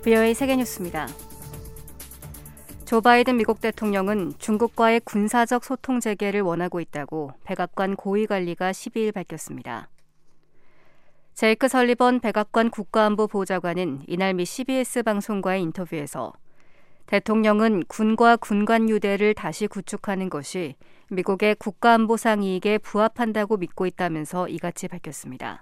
VOA 세계뉴스입니다. 조 바이든 미국 대통령은 중국과의 군사적 소통 재개를 원하고 있다고 백악관 고위관리가 12일 밝혔습니다. 제이크 설리번 백악관 국가안보 보좌관은 이날 미 CBS 방송과의 인터뷰에서 대통령은 군과 군간 유대를 다시 구축하는 것이 미국의 국가안보상 이익에 부합한다고 믿고 있다면서 이같이 밝혔습니다.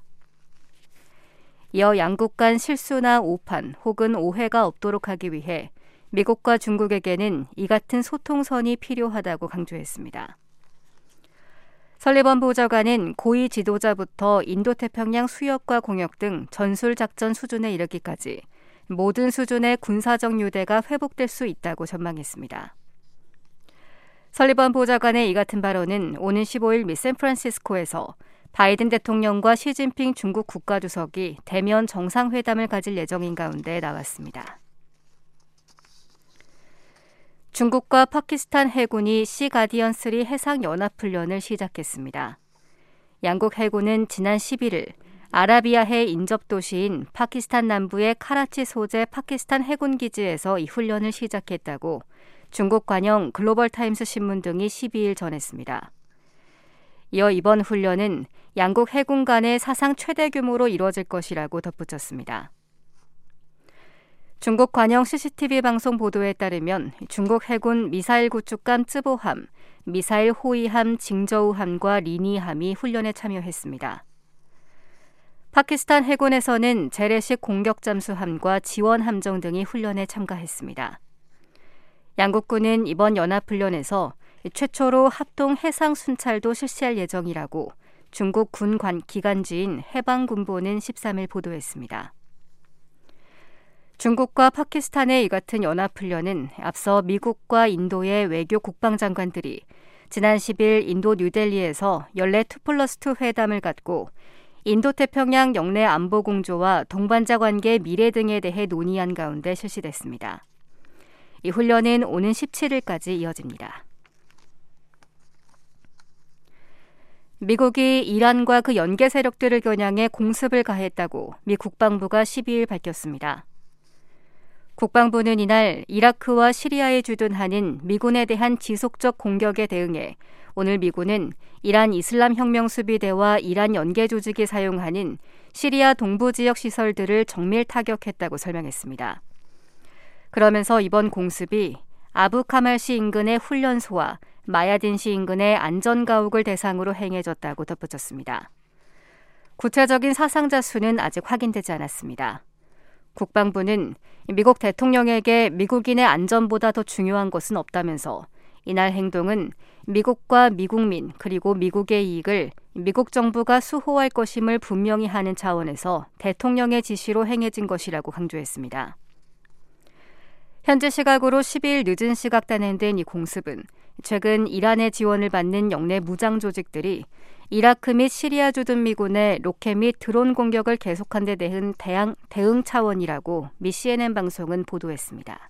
이어 양국 간 실수나 오판 혹은 오해가 없도록 하기 위해 미국과 중국에게는 이 같은 소통선이 필요하다고 강조했습니다. 설리번 보좌관은 고위 지도자부터 인도태평양 수역과 공역 등 전술작전 수준에 이르기까지 모든 수준의 군사적 유대가 회복될 수 있다고 전망했습니다. 설리번 보좌관의 이 같은 발언은 오는 15일 미 샌프란시스코에서 바이든 대통령과 시진핑 중국 국가주석이 대면 정상회담을 가질 예정인 가운데 나왔습니다. 중국과 파키스탄 해군이 시가디언3 해상연합훈련을 시작했습니다. 양국 해군은 지난 11일 아라비아해 인접도시인 파키스탄 남부의 카라치 소재 파키스탄 해군기지에서 이 훈련을 시작했다고 중국 관영 글로벌타임스 신문 등이 12일 전했습니다. 이어 이번 훈련은 양국 해군 간의 사상 최대 규모로 이루어질 것이라고 덧붙였습니다. 중국 관영 CCTV 방송 보도에 따르면 중국 해군 미사일 구축함 쯔보함, 미사일 호위함 징저우함과 리니함이 훈련에 참여했습니다. 파키스탄 해군에서는 재래식 공격 잠수함과 지원 함정 등이 훈련에 참가했습니다. 양국군은 이번 연합훈련에서 최초로 합동 해상 순찰도 실시할 예정이라고 중국 군 기관지인 해방군보는 13일 보도했습니다. 중국과 파키스탄의 이 같은 연합훈련은 앞서 미국과 인도의 외교 국방장관들이 지난 10일 인도 뉴델리에서 연례 2+2 회담을 갖고 인도태평양 영내 안보 공조와 동반자 관계 미래 등에 대해 논의한 가운데 실시됐습니다. 이 훈련은 오는 17일까지 이어집니다. 미국이 이란과 그 연계 세력들을 겨냥해 공습을 가했다고 미 국방부가 12일 밝혔습니다. 국방부는 이날 이라크와 시리아에 주둔하는 미군에 대한 지속적 공격에 대응해 오늘 미군은 이란 이슬람혁명수비대와 이란 연계 조직이 사용하는 시리아 동부 지역 시설들을 정밀 타격했다고 설명했습니다. 그러면서 이번 공습이 아부 카말시 인근의 훈련소와 마야딘시 인근의 안전가옥을 대상으로 행해졌다고 덧붙였습니다. 구체적인 사상자 수는 아직 확인되지 않았습니다. 국방부는 미국 대통령에게 미국인의 안전보다 더 중요한 것은 없다면서 이날 행동은 미국과 미국민 그리고 미국의 이익을 미국 정부가 수호할 것임을 분명히 하는 차원에서 대통령의 지시로 행해진 것이라고 강조했습니다. 현지 시각으로 12일 늦은 시각 단행된 이 공습은 최근 이란의 지원을 받는 영내 무장 조직들이 이라크 및 시리아 주둔 미군의 로켓 및 드론 공격을 계속한 데 대한 대응 차원이라고 미 CNN 방송은 보도했습니다.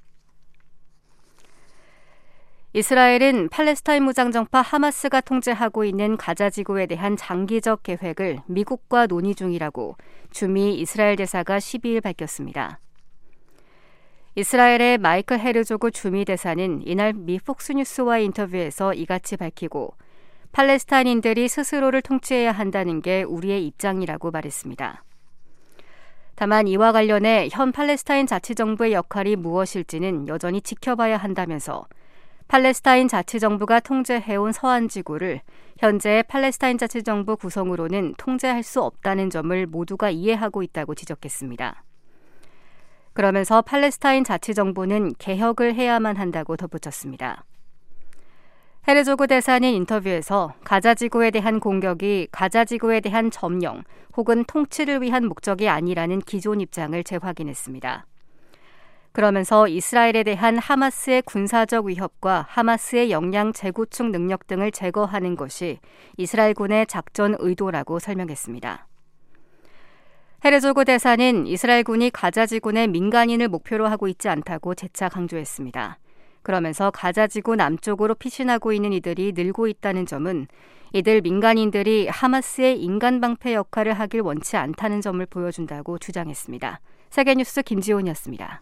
이스라엘은 팔레스타인 무장정파 하마스가 통제하고 있는 가자 지구에 대한 장기적 계획을 미국과 논의 중이라고 주미 이스라엘 대사가 12일 밝혔습니다. 이스라엘의 마이클 헤르조그 주미 대사는 이날 미 폭스뉴스와의 인터뷰에서 이같이 밝히고 팔레스타인인들이 스스로를 통치해야 한다는 게 우리의 입장이라고 말했습니다. 다만 이와 관련해 현 팔레스타인 자치정부의 역할이 무엇일지는 여전히 지켜봐야 한다면서 팔레스타인 자치정부가 통제해온 서한 지구를 현재의 팔레스타인 자치정부 구성으로는 통제할 수 없다는 점을 모두가 이해하고 있다고 지적했습니다. 그러면서 팔레스타인 자치정부는 개혁을 해야만 한다고 덧붙였습니다. 헤르조그 대사는 인터뷰에서 가자 지구에 대한 공격이 가자 지구에 대한 점령 혹은 통치를 위한 목적이 아니라는 기존 입장을 재확인했습니다. 그러면서 이스라엘에 대한 하마스의 군사적 위협과 하마스의 역량 재구축 능력 등을 제거하는 것이 이스라엘군의 작전 의도라고 설명했습니다. 헤르조그 대사는 이스라엘군이 가자 지구의 민간인을 목표로 하고 있지 않다고 재차 강조했습니다. 그러면서 가자지구 남쪽으로 피신하고 있는 이들이 늘고 있다는 점은 이들 민간인들이 하마스의 인간 방패 역할을 하길 원치 않다는 점을 보여준다고 주장했습니다. 세계뉴스 김지훈이었습니다.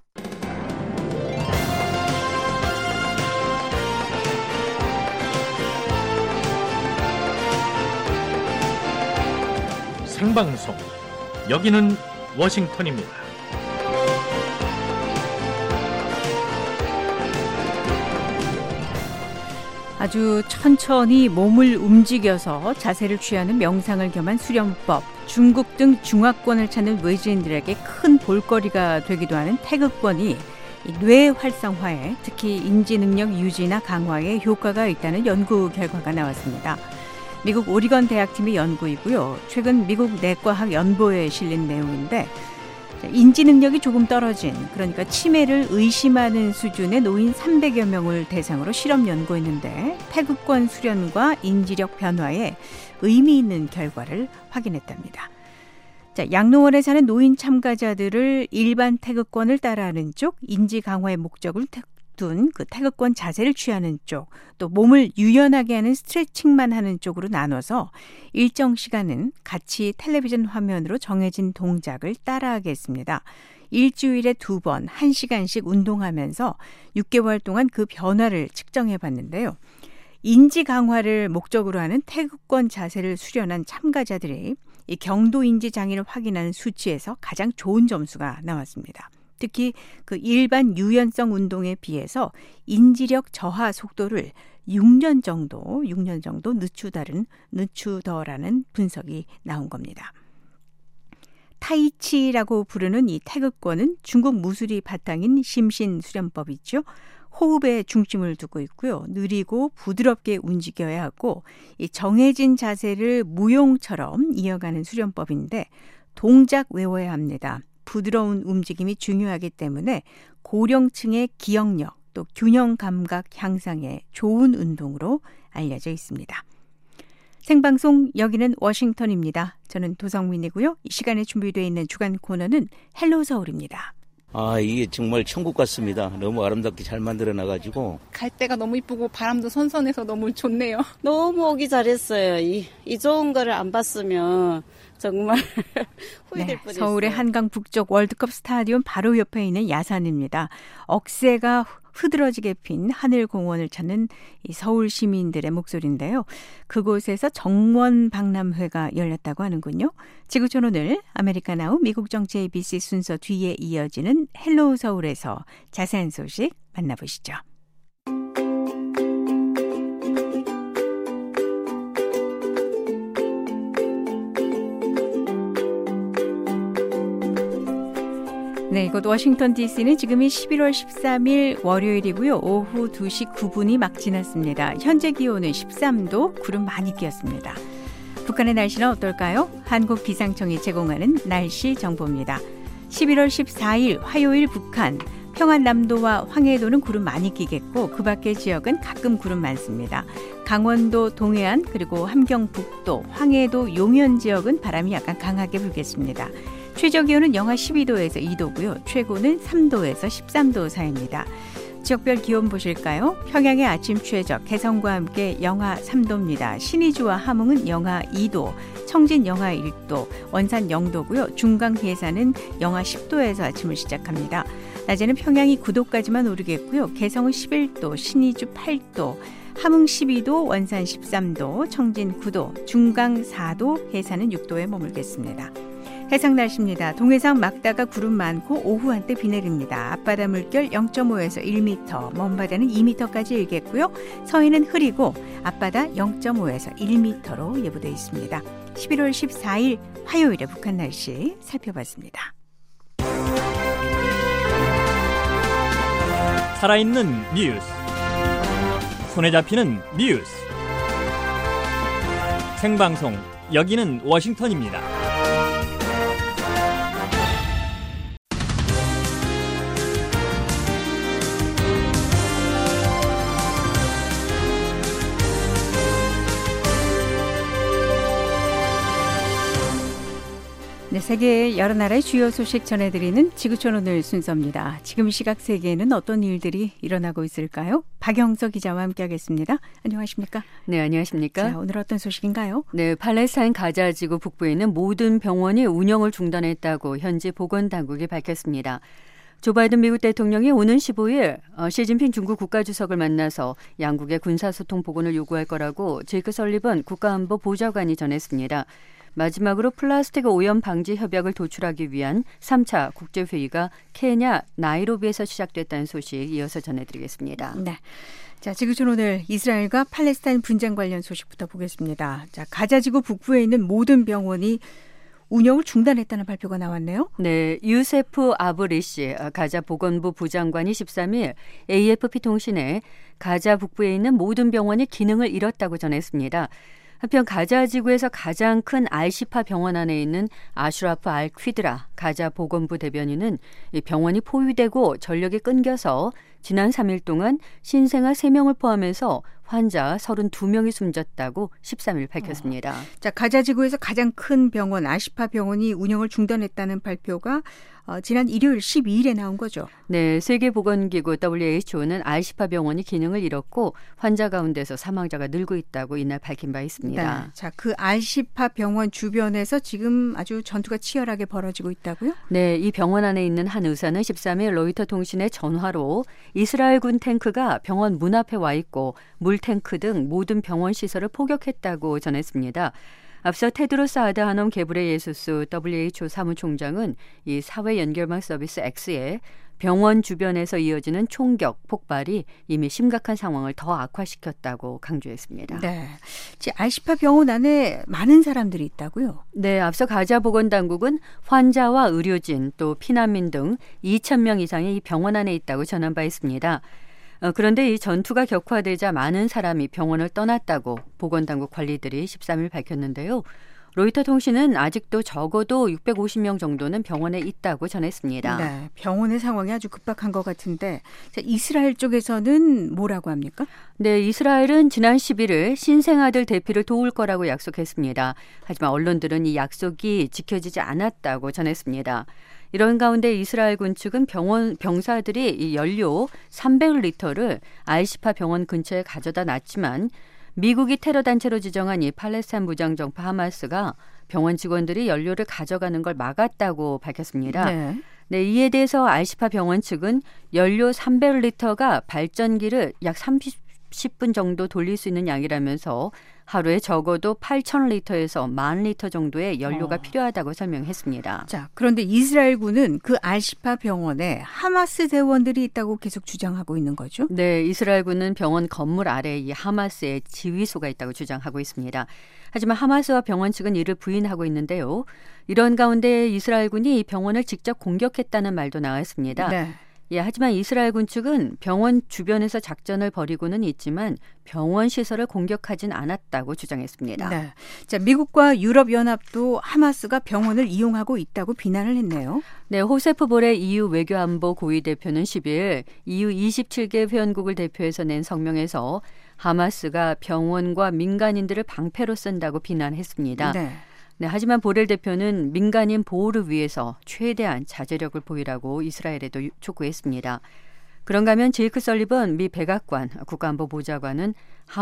생방송, 여기는 워싱턴입니다. 아주 천천히 몸을 움직여서 자세를 취하는 명상을 겸한 수련법, 중국 등 중화권을 찾는 외지인들에게 큰 볼거리가 되기도 하는 태극권이 뇌 활성화에, 특히 인지 능력 유지나 강화에 효과가 있다는 연구 결과가 나왔습니다. 미국 오리건 대학팀의 연구이고요. 최근 미국 내과학 연보에 실린 내용인데, 인지 능력이 조금 떨어진, 그러니까 치매를 의심하는 수준의 노인 300여 명을 대상으로 실험 연구했는데 태극권 수련과 인지력 변화에 의미 있는 결과를 확인했답니다. 양로원에 사는 노인 참가자들을 일반 태극권을 따라하는 쪽, 인지 강화의 목적을 둔 그 태극권 자세를 취하는 쪽, 또 몸을 유연하게 하는 스트레칭만 하는 쪽으로 나눠서 일정 시간은 같이 텔레비전 화면으로 정해진 동작을 따라하게 했습니다. 일주일에 2번 1시간씩 운동하면서 6개월 동안 그 변화를 측정해 봤는데요. 인지 강화를 목적으로 하는 태극권 자세를 수련한 참가자들이 이 경도인지 장애를 확인하는 수치에서 가장 좋은 점수가 나왔습니다. 특히 그 일반 유연성 운동에 비해서 인지력 저하 속도를 6년 정도 늦추더라는 분석이 나온 겁니다. 타이치라고 부르는 이 태극권은 중국 무술이 바탕인 심신 수련법이죠. 호흡에 중심을 두고 있고요. 느리고 부드럽게 움직여야 하고 이 정해진 자세를 무용처럼 이어가는 수련법인데 동작 외워야 합니다. 부드러운 움직임이 중요하기 때문에 고령층의 기억력 또 균형 감각 향상에 좋은 운동으로 알려져 있습니다. 생방송 여기는 워싱턴입니다. 저는 도성민이고요. 이 시간에 준비되어 있는 주간 코너는 헬로 서울입니다. 이게 정말 천국 같습니다. 너무 아름답게 잘 만들어놔가지고. 갈대가 너무 이쁘고 바람도 선선해서 너무 좋네요. 너무 오기 잘했어요. 이 좋은 거를 안 봤으면 정말 후회될 뻔했어요. 서울의 한강 북쪽 월드컵 스타디움 바로 옆에 있는 야산입니다. 억새가 흐드러지게 핀 하늘공원을 찾는 이 서울 시민들의 목소리인데요. 그곳에서 정원 박람회가 열렸다고 하는군요. 지구촌 오늘 아메리카나우 미국 정치 ABC 순서 뒤에 이어지는 헬로우 서울에서 자세한 소식 만나보시죠. 네, 이곳 워싱턴 DC는 지금이 11월 13일 월요일이고요. 오후 2시 9분이 막 지났습니다. 현재 기온은 13도, 구름 많이 끼었습니다. 북한의 날씨는 어떨까요? 한국기상청이 제공하는 날씨 정보입니다. 11월 14일 화요일 북한, 평안남도와 황해도는 구름 많이 끼겠고 그 밖의 지역은 가끔 구름 많습니다. 강원도 동해안 그리고 함경북도, 황해도 용현 지역은 바람이 약간 강하게 불겠습니다. 최저기온은 영하 12도에서 2도고요. 최고는 3도에서 13도 사이입니다. 지역별 기온 보실까요? 평양의 아침 최저, 개성과 함께 영하 3도입니다. 신의주와 함흥은 영하 2도, 청진 영하 1도, 원산 0도고요. 중강 해산은 영하 10도에서 아침을 시작합니다. 낮에는 평양이 9도까지만 오르겠고요. 개성은 11도, 신의주 8도, 함흥 12도, 원산 13도, 청진 9도, 중강 4도, 해산은 6도에 머물겠습니다. 해상 날씨입니다. 동해상 막다가 구름 많고 오후 한때 비 내립니다. 앞바다 물결 0.5에서 1m, 먼바다는 2m까지 일겠고요. 서해는 흐리고 앞바다 0.5에서 1m로 예보되어 있습니다. 11월 14일 화요일에 북한 날씨 살펴봤습니다. 살아있는 뉴스, 손에 잡히는 뉴스, 생방송 여기는 워싱턴입니다. 네, 세계 여러 나라의 주요 소식 전해드리는 지구촌 오늘 순서입니다. 지금 이 시각 세계에는 어떤 일들이 일어나고 있을까요? 박영서 기자와 함께하겠습니다. 안녕하십니까? 네, 안녕하십니까? 자, 오늘 어떤 소식인가요? 네, 팔레스타인 가자 지구 북부에 있는 모든 병원이 운영을 중단했다고 현지 보건당국이 밝혔습니다. 조 바이든 미국 대통령이 오는 15일 시진핑 중국 국가주석을 만나서 양국의 군사소통 복원을 요구할 거라고 제이크 설리번 국가안보 보좌관이 전했습니다. 마지막으로 플라스틱 오염 방지 협약을 도출하기 위한 3차 국제회의가 케냐 나이로비에서 시작됐다는 소식 이어서 전해드리겠습니다. 네. 자, 지구촌 오늘 이스라엘과 팔레스타인 분쟁 관련 소식부터 보겠습니다. 자, 가자지구 북부에 있는 모든 병원이 운영을 중단했다는 발표가 나왔네요. 네, 유세프 아브리시 가자 보건부 부장관이 13일 AFP 통신에 가자 북부에 있는 모든 병원이 기능을 잃었다고 전했습니다. 한편 가자 지구에서 가장 큰 알시파 병원 안에 있는 아슈라프 알 퀴드라 가자 보건부 대변인은 이 병원이 포위되고 전력이 끊겨서 지난 3일 동안 신생아 3명을 포함해서 환자 32명이 숨졌다고 13일 밝혔습니다. 자, 가자 지구에서 가장 큰 병원 아시파 병원이 운영을 중단했다는 발표가 지난 일요일 12일에 나온 거죠. 네, 세계보건기구 WHO는 알시파 병원이 기능을 잃었고 환자 가운데서 사망자가 늘고 있다고 이날 밝힌 바 있습니다. 네, 자, 그 알시파 병원 주변에서 지금 아주 전투가 치열하게 벌어지고 있다고요? 네, 이 병원 안에 있는 한 의사는 13일 로이터 통신의 전화로 이스라엘군 탱크가 병원 문 앞에 와 있고 물탱크 등 모든 병원 시설을 포격했다고 전했습니다. 앞서 테드로스 아드하놈 게브레예수스 WHO 사무총장은 이 사회 연결망 서비스 X에 병원 주변에서 이어지는 총격, 폭발이 이미 심각한 상황을 더 악화시켰다고 강조했습니다. 네, 알시파 병원 안에 많은 사람들이 있다고요? 네, 앞서 가자 보건당국은 환자와 의료진 또 피난민 등 2,000명 이상이 이 병원 안에 있다고 전한 바 있습니다. 그런데 이 전투가 격화되자 많은 사람이 병원을 떠났다고 보건당국 관리들이 13일 밝혔는데요. 로이터 통신은 아직도 적어도 650명 정도는 병원에 있다고 전했습니다. 네, 병원의 상황이 아주 급박한 것 같은데 자, 이스라엘 쪽에서는 뭐라고 합니까? 네, 이스라엘은 지난 11일 신생아들 대피를 도울 거라고 약속했습니다. 하지만 언론들은 이 약속이 지켜지지 않았다고 전했습니다. 이런 가운데 이스라엘군 측은 병사들이 이 연료 300리터를 알시파 병원 근처에 가져다 놨지만 미국이 테러 단체로 지정한 이 팔레스타인 무장정파 하마스가 병원 직원들이 연료를 가져가는 걸 막았다고 밝혔습니다. 네, 이에 대해서 알시파 병원 측은 연료 300리터가 발전기를 약 30분 정도 돌릴 수 있는 양이라면서 하루에 적어도 8,000리터에서 10,000리터 정도의 연료가 필요하다고 설명했습니다. 자, 그런데 이스라엘군은 그 알시파 병원에 하마스 대원들이 있다고 계속 주장하고 있는 거죠? 네, 이스라엘군은 병원 건물 아래에 이 하마스의 지휘소가 있다고 주장하고 있습니다. 하지만 하마스와 병원 측은 이를 부인하고 있는데요. 이런 가운데 이스라엘군이 이 병원을 직접 공격했다는 말도 나왔습니다. 네. 예, 하지만 이스라엘군 측은 병원 주변에서 작전을 벌이고는 있지만 병원 시설을 공격하진 않았다고 주장했습니다. 네. 자, 미국과 유럽연합도 하마스가 병원을 이용하고 있다고 비난을 했네요. 네, 호세프 보렐 EU 외교안보 고위 대표는 10일 EU 27개 회원국을 대표해서 낸 성명에서 하마스가 병원과 민간인들을 방패로 쓴다고 비난했습니다. 네, 하지만 보렐 대표는 민간인 보호를 위해서 최대한 자제력을 보이라고 이스라엘에도 촉구했습니다. 그런가 하면 제이크 설리번 미 백악관 국가안보 보좌관은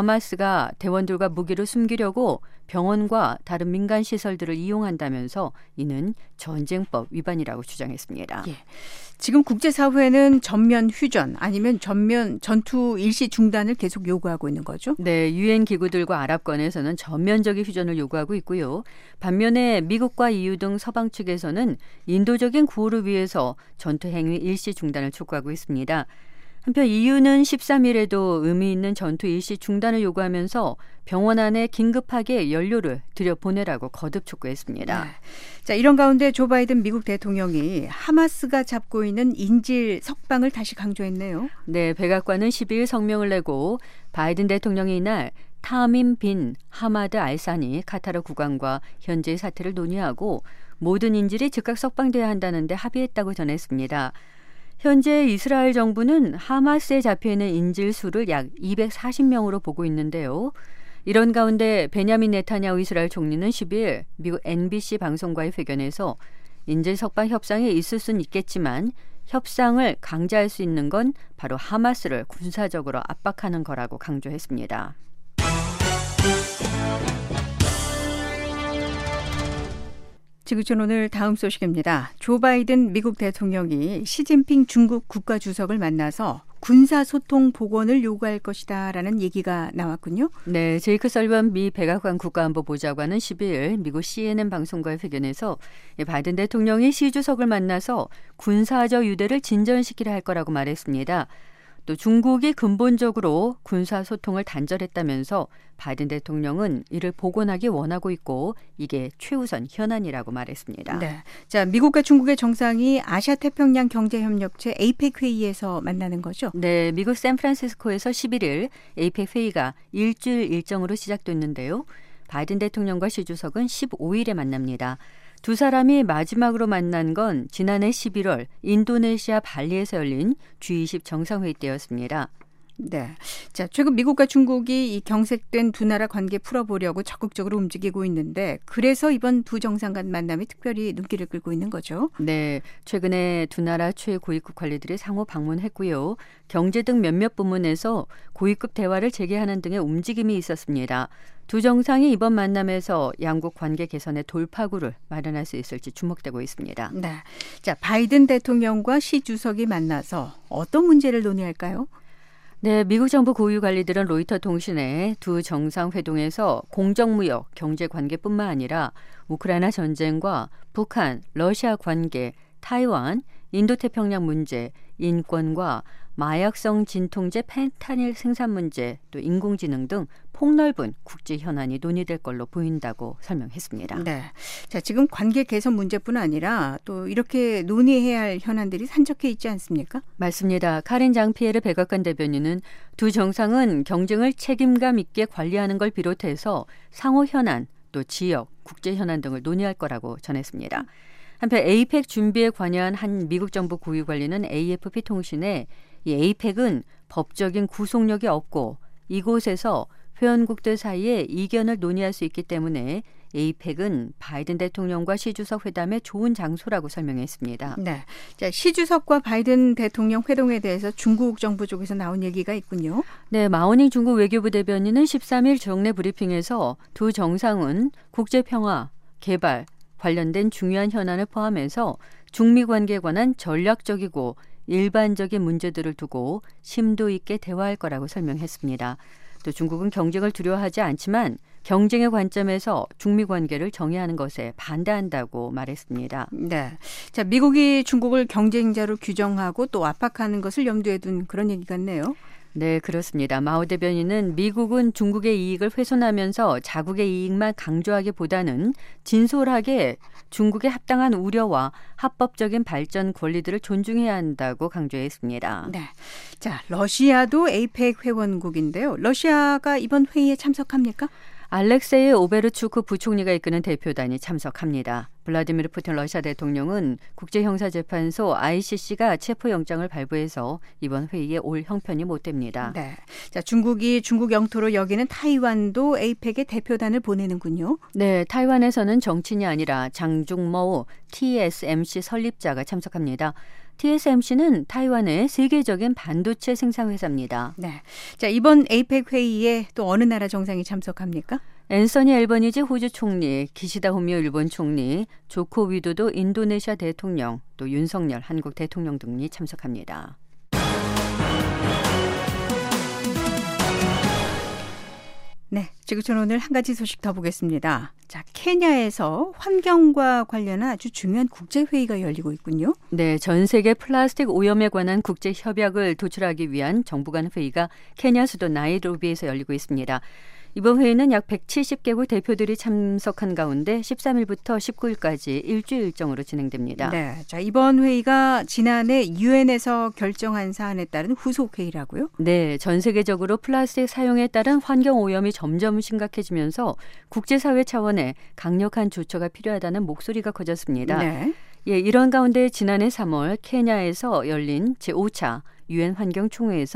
하마스가 대원들과 무기를 숨기려고 병원과 다른 민간 시설들을 이용한다면서 이는 전쟁법 위반이라고 주장했습니다. 예. 지금 국제사회는 전면 휴전 아니면 전면 전투 일시 중단을 계속 요구하고 있는 거죠? 네, 유엔 기구들과 아랍권에서는 전면적인 휴전을 요구하고 있고요. 반면에 미국과 EU 등 서방 측에서는 인도적인 구호를 위해서 전투 행위 일시 중단을 촉구하고 있습니다. 한편 EU는 13일에도 의미 있는 전투 일시 중단을 요구하면서 병원 안에 긴급하게 연료를 들여보내라고 거듭 촉구했습니다. 네. 자, 이런 가운데 조 바이든 미국 대통령이 하마스가 잡고 있는 인질 석방을 다시 강조했네요. 네, 백악관은 12일 성명을 내고 바이든 대통령이 이날 타민 빈 하마드 알사니 카타르 국왕과 현재의 사태를 논의하고 모든 인질이 즉각 석방돼야 한다는데 합의했다고 전했습니다. 현재 이스라엘 정부는 하마스에 잡혀있는 인질 수를 약 240명으로 보고 있는데요. 이런 가운데 베냐민 네타냐후 이스라엘 총리는 10일 미국 NBC 방송과의 회견에서 인질 석방 협상이 있을 수는 있겠지만 협상을 강제할 수 있는 건 바로 하마스를 군사적으로 압박하는 거라고 강조했습니다. 지구촌 오늘 다음 소식입니다. 조 바이든 미국 대통령이 시진핑 중국 국가주석을 만나서 군사소통 복원을 요구할 것이다라는 얘기가 나왔군요. 네, 제이크 설리번 미 백악관 국가안보보좌관은 12일 미국 CNN 방송과의 회견에서 바이든 대통령이 시 주석을 만나서 군사적 유대를 진전시키려 할 거라고 말했습니다. 또 중국이 근본적으로 군사소통을 단절했다면서 바이든 대통령은 이를 복원하기 원하고 있고 이게 최우선 현안이라고 말했습니다. 네, 자 미국과 중국의 정상이 아시아태평양 경제협력체 APEC 회의에서 만나는 거죠? 네, 미국 샌프란시스코에서 11일 APEC 회의가 일주일 일정으로 시작됐는데요. 바이든 대통령과 시 주석은 15일에 만납니다. 두 사람이 마지막으로 만난 건 지난해 11월 인도네시아 발리에서 열린 G20 정상회의 때였습니다. 네. 자, 최근 미국과 중국이 이 경색된 두 나라 관계 풀어보려고 적극적으로 움직이고 있는데 그래서 이번 두 정상 간 만남이 특별히 눈길을 끌고 있는 거죠. 네. 최근에 두 나라 최고위급 관리들이 상호 방문했고요. 경제 등 몇몇 부문에서 고위급 대화를 재개하는 등의 움직임이 있었습니다. 두 정상이 이번 만남에서 양국 관계 개선의 돌파구를 마련할 수 있을지 주목되고 있습니다. 네. 자, 바이든 대통령과 시 주석이 만나서 어떤 문제를 논의할까요? 네, 미국 정부 고위 관리들은 로이터 통신에 두 정상 회동에서 공정무역, 경제 관계뿐만 아니라 우크라이나 전쟁과 북한, 러시아 관계, 타이완, 인도태평양 문제, 인권과 마약성 진통제 펜타닐 생산 문제, 또 인공지능 등 폭넓은 국제 현안이 논의될 걸로 보인다고 설명했습니다. 네, 자 지금 관계 개선 문제뿐 아니라 또 이렇게 논의해야 할 현안들이 산적해 있지 않습니까? 맞습니다. 카린 장피에르 백악관 대변인은 두 정상은 경쟁을 책임감 있게 관리하는 걸 비롯해서 상호 현안, 또 지역, 국제 현안 등을 논의할 거라고 전했습니다. 한편 APEC 준비에 관여한 한 미국 정부 고위 관리는 AFP 통신에 이 APEC은 법적인 구속력이 없고 이곳에서 회원국들 사이에 이견을 논의할 수 있기 때문에 APEC은 바이든 대통령과 시 주석 회담의 좋은 장소라고 설명했습니다. 네, 자, 시 주석과 바이든 대통령 회동에 대해서 중국 정부 쪽에서 나온 얘기가 있군요. 네, 마오닝 중국 외교부 대변인은 13일 정례 브리핑에서 두 정상은 국제평화, 개발, 관련된 중요한 현안을 포함해서 중미 관계에 관한 전략적이고 일반적인 문제들을 두고 심도 있게 대화할 거라고 설명했습니다. 또 중국은 경쟁을 두려워하지 않지만 경쟁의 관점에서 중미 관계를 정의하는 것에 반대한다고 말했습니다. 네, 자 미국이 중국을 경쟁자로 규정하고 또 압박하는 것을 염두에 둔 그런 얘기 같네요. 네, 그렇습니다. 마오 대변인은 미국은 중국의 이익을 훼손하면서 자국의 이익만 강조하기보다는 진솔하게 중국의 합당한 우려와 합법적인 발전 권리들을 존중해야 한다고 강조했습니다. 네, 자 러시아도 APEC 회원국인데요. 러시아가 이번 회의에 참석합니까? 알렉세이 오베르추크 부총리가 이끄는 대표단이 참석합니다. 블라디미르 푸틴 러시아 대통령은 국제형사재판소 ICC가 체포영장을 발부해서 이번 회의에 올 형편이 못 됩니다. 네, 자 중국이 중국 영토로 여기는 타이완도 APEC에 대표단을 보내는군요. 네, 타이완에서는 정치인이 아니라 장중모 TSMC 설립자가 참석합니다. TSMC는 타이완의 세계적인 반도체 생산 회사입니다. 네, 자 이번 APEC 회의에 또 어느 나라 정상이 참석합니까? 앤서니 앨버니지 호주 총리, 기시다 후미오 일본 총리, 조코 위도도 인도네시아 대통령, 또 윤석열 한국 대통령 등이 참석합니다. 네, 지구촌 오늘 한 가지 소식 더 보겠습니다. 자, 케냐에서 환경과 관련한 아주 중요한 국제회의가 열리고 있군요. 네, 전 세계 플라스틱 오염에 관한 국제 협약을 도출하기 위한 정부 간 회의가 케냐 수도 나이로비에서 열리고 있습니다. 이번 회의는 약 170개국 대표들이 참석한 가운데 13일부터 19일까지 일주일 일정으로 진행됩니다. 네, 자 이번 회의가 지난해 유엔에서 결정한 사안에 따른 후속 회의라고요? 네, 전 세계적으로 플라스틱 사용에 따른 환경 오염이 점점 심각해지면서 국제사회 차원의 강력한 조처가 필요하다는 목소리가 커졌습니다. 네. 예, 이런 가운데 지난해 3월 케냐에서 열린 제5차 유엔 환경총회에서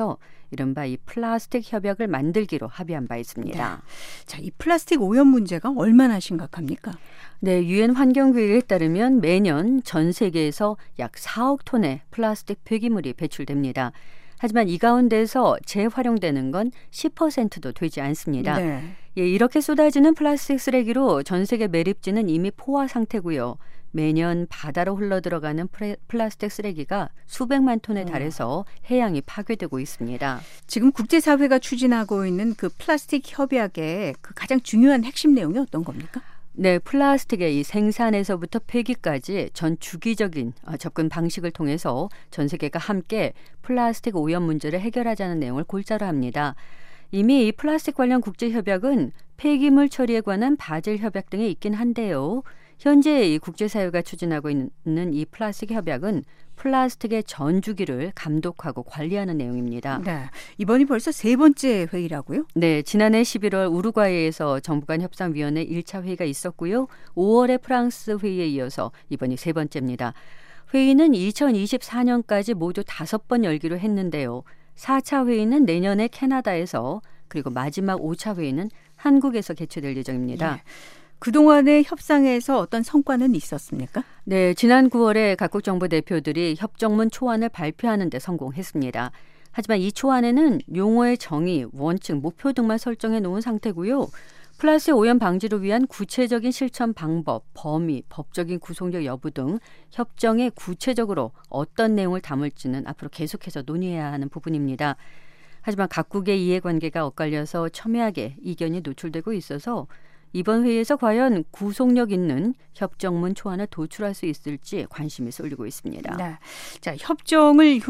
이른바 이 플라스틱 협약을 만들기로 합의한 바 있습니다. 네. 자, 이 플라스틱 오염 문제가 얼마나 심각합니까? 네, 유엔 환경회의에 따르면 매년 전 세계에서 약 4억 톤의 플라스틱 폐기물이 배출됩니다. 하지만 이 가운데서 재활용되는 건 10%도 되지 않습니다. 네. 예, 이렇게 쏟아지는 플라스틱 쓰레기로 전 세계 매립지는 이미 포화 상태고요. 매년 바다로 흘러들어가는 플라스틱 쓰레기가 수백만 톤에 달해서 해양이 파괴되고 있습니다. 지금 국제사회가 추진하고 있는 그 플라스틱 협약의 그 가장 중요한 핵심 내용이 어떤 겁니까? 네, 플라스틱의 이 생산에서부터 폐기까지 전 주기적인 접근 방식을 통해서 전 세계가 함께 플라스틱 오염 문제를 해결하자는 내용을 골자로 합니다. 이미 이 플라스틱 관련 국제협약은 폐기물 처리에 관한 바젤 협약 등에 있긴 한데요. 현재 이 국제사회가 추진하고 있는 이 플라스틱 협약은 플라스틱의 전 주기를 감독하고 관리하는 내용입니다. 네, 이번이 벌써 세 번째 회의라고요? 네, 지난해 11월 우루과이에서 정부 간 협상위원회 1차 회의가 있었고요. 5월에 프랑스 회의에 이어서 이번이 세 번째입니다. 회의는 2024년까지 모두 5번 열기로 했는데요. 4차 회의는 내년에 캐나다에서, 그리고 마지막 5차 회의는 한국에서 개최될 예정입니다. 네. 그동안의 협상에서 어떤 성과는 있었습니까? 네, 지난 9월에 각국 정부 대표들이 협정문 초안을 발표하는 데 성공했습니다. 하지만 이 초안에는 용어의 정의, 원칙, 목표 등만 설정해 놓은 상태고요. 플라스틱 오염 방지를 위한 구체적인 실천 방법, 범위, 법적인 구속력 여부 등 협정에 구체적으로 어떤 내용을 담을지는 앞으로 계속해서 논의해야 하는 부분입니다. 하지만 각국의 이해관계가 엇갈려서 첨예하게 이견이 노출되고 있어서 이번 회의에서 과연 구속력 있는 협정문 초안을 도출할 수 있을지 관심이 쏠리고 있습니다. 네. 자, 협정이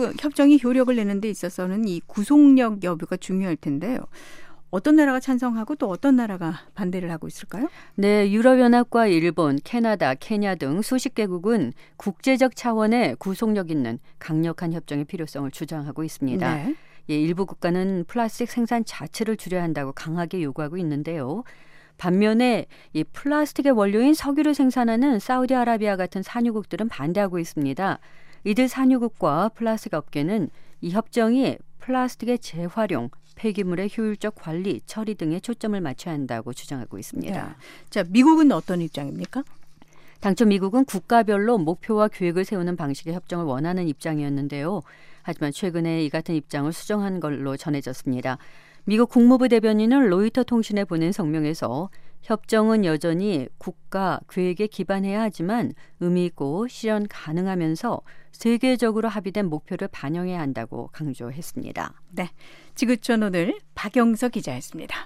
효력을 내는 데 있어서는 이 구속력 여부가 중요할 텐데요. 어떤 나라가 찬성하고 또 어떤 나라가 반대를 하고 있을까요? 네, 유럽연합과 일본, 캐나다, 케냐 등 수십 개국은 국제적 차원의 구속력 있는 강력한 협정의 필요성을 주장하고 있습니다. 네. 예, 일부 국가는 플라스틱 생산 자체를 줄여야 한다고 강하게 요구하고 있는데요. 반면에 이 플라스틱의 원료인 석유를 생산하는 사우디아라비아 같은 산유국들은 반대하고 있습니다. 이들 산유국과 플라스틱 업계는 이 협정이 플라스틱의 재활용, 폐기물의 효율적 관리, 처리 등에 초점을 맞춰야 한다고 주장하고 있습니다. 네. 자, 미국은 어떤 입장입니까? 당초 미국은 국가별로 목표와 계획을 세우는 방식의 협정을 원하는 입장이었는데요. 하지만 최근에 이 같은 입장을 수정한 걸로 전해졌습니다. 미국 국무부 대변인은 로이터 통신에 보낸 성명에서 협정은 여전히 국가 계획에 기반해야 하지만 의미 있고 실현 가능하면서 세계적으로 합의된 목표를 반영해야 한다고 강조했습니다. 네, 지구촌 오늘 박영서 기자였습니다.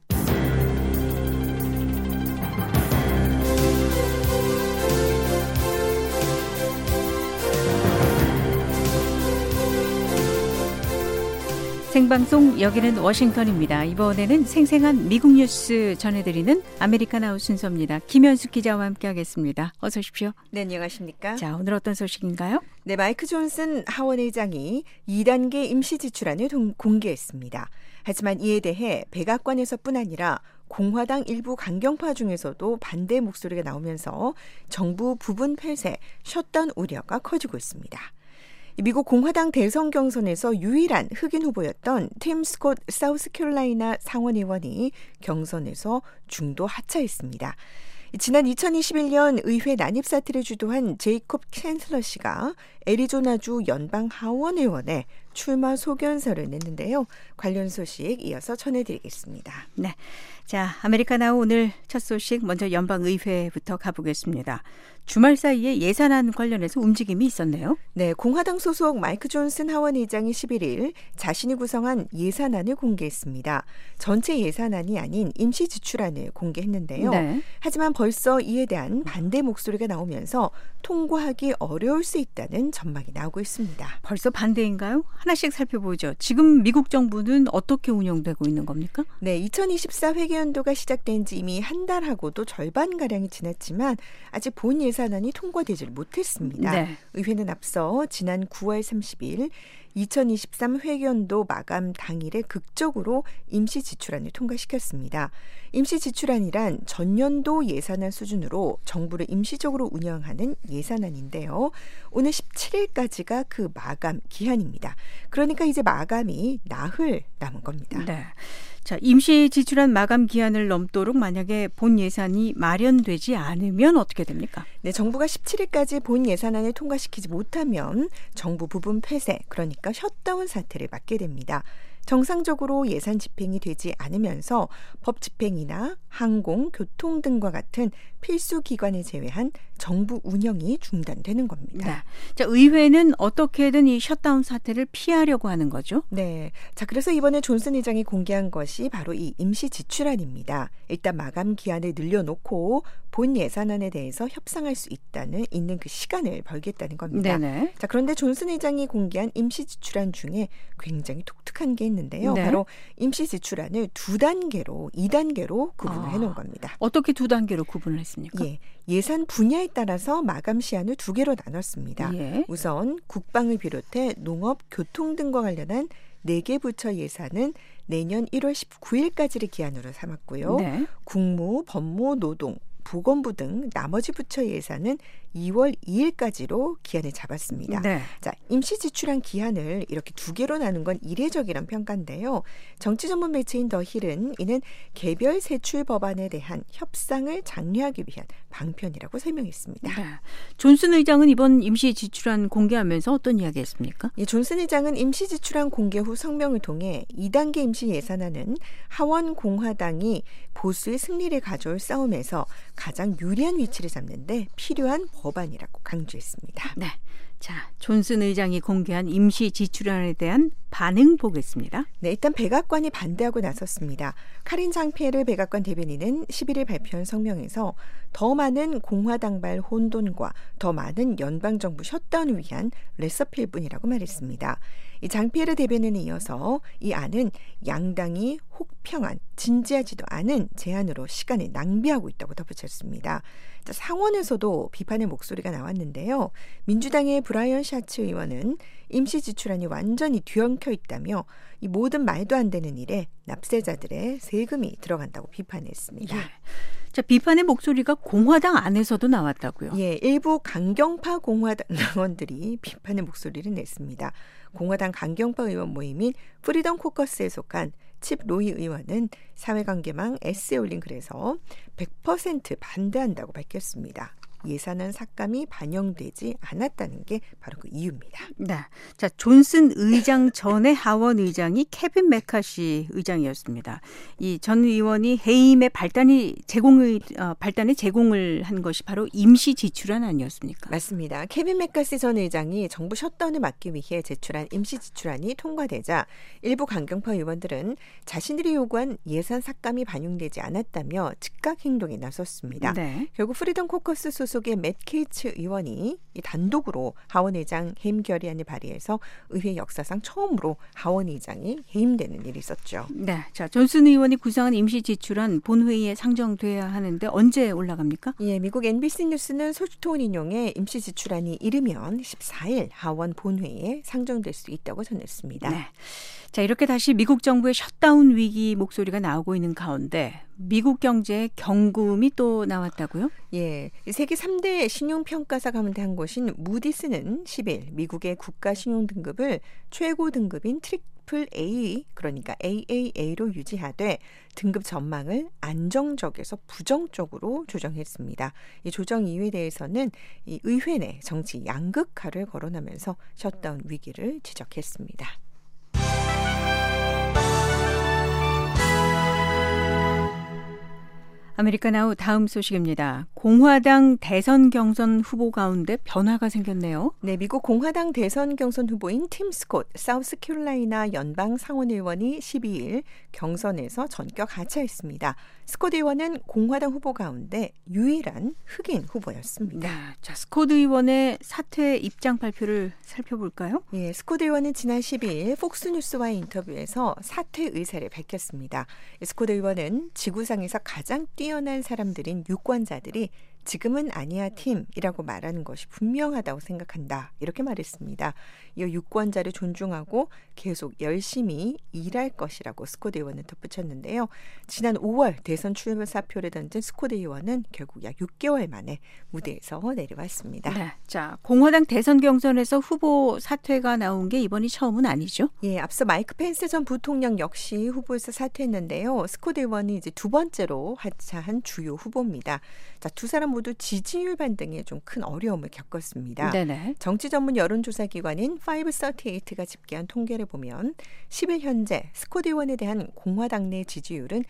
생방송 여기는 워싱턴입니다. 이번에는 생생한 미국 뉴스 전해드리는 아메리카나우 순서입니다. 김현숙 기자와 함께하겠습니다. 어서 오십시오. 네, 안녕하십니까? 자, 오늘 어떤 소식인가요? 네, 마이크 존슨 하원 의장이 2단계 임시 지출안을 공개했습니다. 하지만 이에 대해 백악관에서뿐 아니라 공화당 일부 강경파 중에서도 반대 목소리가 나오면서 정부 부분 폐쇄, 셧다운 우려가 커지고 있습니다. 미국 공화당 대선 경선에서 유일한 흑인 후보였던 팀 스콧 사우스캐롤라이나 상원 의원이 경선에서 중도 하차했습니다. 지난 2021년 의회 난입 사태를 주도한 제이콥 캔슬러 씨가 애리조나주 연방 하원 의원에 출마 소견서를 냈는데요. 관련 소식 이어서 전해드리겠습니다. 네, 자, 아메리카나우 오늘 첫 소식 먼저 연방의회부터 가보겠습니다. 주말 사이에 예산안 관련해서 움직임이 있었네요. 네, 공화당 소속 마이크 존슨 하원 의장이 11일 자신이 구성한 예산안을 공개했습니다. 전체 예산안이 아닌 임시 지출안을 공개했는데요. 네. 하지만 벌써 이에 대한 반대 목소리가 나오면서 통과하기 어려울 수 있다는 전망이 나오고 있습니다. 벌써 반대인가요? 하나씩 살펴보죠. 지금 미국 정부는 어떻게 운영되고 있는 겁니까? 네, 2024 회계연도가 시작된 지 이미 한 달하고도 절반가량이 지났지만 아직 본 예산안이 통과되질 못했습니다. 네. 의회는 앞서 지난 9월 30일 2023 회견도 마감 당일에 극적으로 임시 지출안을 통과시켰습니다. 임시 지출안이란 전년도 예산안 수준으로 정부를 임시적으로 운영하는 예산안인데요. 오늘 17일까지가 그 마감 기한입니다. 그러니까 이제 마감이 나흘 남은 겁니다. 네. 자, 임시 지출안 마감 기한을 넘도록 만약에 본 예산이 마련되지 않으면 어떻게 됩니까? 네, 정부가 17일까지 본 예산안을 통과시키지 못하면 정부 부분 폐쇄, 그러니까 셧다운 사태를 맞게 됩니다. 정상적으로 예산 집행이 되지 않으면서 법 집행이나 항공, 교통 등과 같은 필수 기관을 제외한 정부 운영이 중단되는 겁니다. 네. 자, 의회는 어떻게든 이 셧다운 사태를 피하려고 하는 거죠? 네. 자, 그래서 이번에 존슨 의장이 공개한 것이 바로 이 임시 지출안입니다. 일단 마감 기한을 늘려놓고 본 예산안에 대해서 협상할 수 있는 그 시간을 벌겠다는 겁니다. 네네. 자, 그런데 존슨 의장이 공개한 임시 지출안 중에 굉장히 독특한 게 있는데요. 네. 바로 임시 지출안을 2단계로 구분을 해놓은 겁니다. 어떻게 2단계로 구분을 했습니까? 예, 예산 분야에 따라서 마감 시한을 2개로 나눴습니다. 예. 우선 국방을 비롯해 농업, 교통 등과 관련한 4개 부처 예산은 내년 1월 19일까지를 기한으로 삼았고요. 네. 국무, 법무, 노동, 보건부 등 나머지 부처 예산은 2월 2일까지로 기한을 잡았습니다. 네. 자, 임시 지출안 기한을 이렇게 2개로 나눈 건 이례적이란 평가인데요. 정치 전문 매체인 더 힐은 이는 개별 세출 법안에 대한 협상을 장려하기 위한 방편이라고 설명했습니다. 네. 존슨 의장은 이번 임시 지출안 공개하면서 어떤 이야기했습니까? 예, 존슨 의장은 임시 지출안 공개 후 성명을 통해 2단계 임시 예산안은 하원 공화당이 보수의 승리를 가져올 싸움에서 가장 유리한 위치를 잡는데 필요한 법안이라고 강조했습니다. 네. 자, 존슨 의장이 공개한 임시 지출안에 대한 반응 보겠습니다. 네, 일단 백악관이 반대하고 나섰습니다. 카린 장피에르 백악관 대변인은 11일 발표한 성명에서 더 많은 공화당발 혼돈과 더 많은 연방정부 셧다운을 위한 레서피일 뿐이라고 말했습니다. 이 장피에르 대변인에 이어서 이 안은 양당이 혹평한 진지하지도 않은 제안으로 시간을 낭비하고 있다고 덧붙였습니다. 자, 상원에서도 비판의 목소리가 나왔는데요. 민주당의 브라이언 샤츠 의원은 임시 지출안이 완전히 뒤엉켜 있다며 이 모든 말도 안 되는 일에 납세자들의 세금이 들어간다고 비판했습니다. 예. 자, 비판의 목소리가 공화당 안에서도 나왔다고요? 예, 일부 강경파 공화당 의원들이 비판의 목소리를 냈습니다. 공화당 강경파 의원 모임인 프리덤 코커스에 속한 칩 로이 의원은 사회관계망 S에 올린 글에서 100% 반대한다고 밝혔습니다. 예산안 삭감이 반영되지 않았다는 게 바로 그 이유입니다. 네. 자, 존슨 의장 전에 하원 의장이 케빈 메카시 의장이었습니다. 이 전 의원이 해임의 발단에 제공을 한 것이 바로 임시 지출안 아니었습니까? 맞습니다. 케빈 메카시 전 의장이 정부 셧다운을 막기 위해 제출한 임시 지출안이 통과되자 일부 강경파 의원들은 자신들이 요구한 예산 삭감이 반영되지 않았다며 즉각 행동에 나섰습니다. 네. 결국 프리덤 코커스 소속의 맷 케이츠 의원이 하원의장 하원 의장 해임 결의안을 발의해서 의회 역사상 처음으로 하원 의장이 해임되는 일이 있었죠. 네, 자, 존슨 의원이 구상한 임시 지출안 본회의에 상정돼야 하는데 언제 올라갑니까? 예, 미국 NBC 뉴스는 소식통을 인용해 임시 지출안이 이르면 14일 하원 본회의에 상정될 수 있다고 전했습니다. 네. 자, 이렇게 다시 미국 정부의 셧다운 위기 목소리가 나오고 있는 가운데 미국 경제에 경고음이 또 나왔다고요? 예, 세계 3대 신용평가사 가운데 한 곳인 무디스는 10일 미국의 국가 신용등급을 최고 등급인 트리플 A, 그러니까 AAA로 유지하되 등급 전망을 안정적에서 부정적으로 조정했습니다. 이 조정 이유에 대해서는 이 의회 내 정치 양극화를 거론하면서 셧다운 위기를 지적했습니다. 아메리카나우 다음 소식입니다. 공화당 대선 경선 후보 가운데 변화가 생겼네요. 네, 미국 공화당 대선 경선 후보인 팀 스콧 사우스캐롤라이나 연방 상원 의원이 12일 경선에서 전격 하차했습니다. 스콧 의원은 공화당 후보 가운데 유일한 흑인 후보였습니다. 네, 자, 스콧 의원의 사퇴 입장 발표를 살펴볼까요? 예, 스콧 의원은 지난 12일 폭스뉴스와의 인터뷰에서 사퇴 의사를 밝혔습니다. 스콧 의원은 지구상에서 가장 뛰어난 사람들인 유권자들이 지금은 아니야 팀이라고 말하는 것이 분명하다고 생각한다. 이렇게 말했습니다. 이 유권자를 존중하고 계속 열심히 일할 것이라고 스코트 의원은 덧붙였는데요. 지난 5월 대선 출마사표를 던진 스코트 의원은 결국 약 6개월 만에 무대에서 내려왔습니다. 네. 자, 공화당 대선 경선에서 후보 사퇴가 나온 게 이번이 처음은 아니죠? 예, 앞서 마이크 펜스 전 부통령 역시 후보에서 사퇴했는데요. 스코트 의원이 이제 두 번째로 하차한 주요 후보입니다. 자, 두 사람 모두 지지율 반등에 좀 큰 어려움을 겪었습니다. 네네. 정치 전문 여론조사 기관인 538가 집계한 통계를 보면 10일 현재 스코트 의원에 대한 공화당 내 지지율은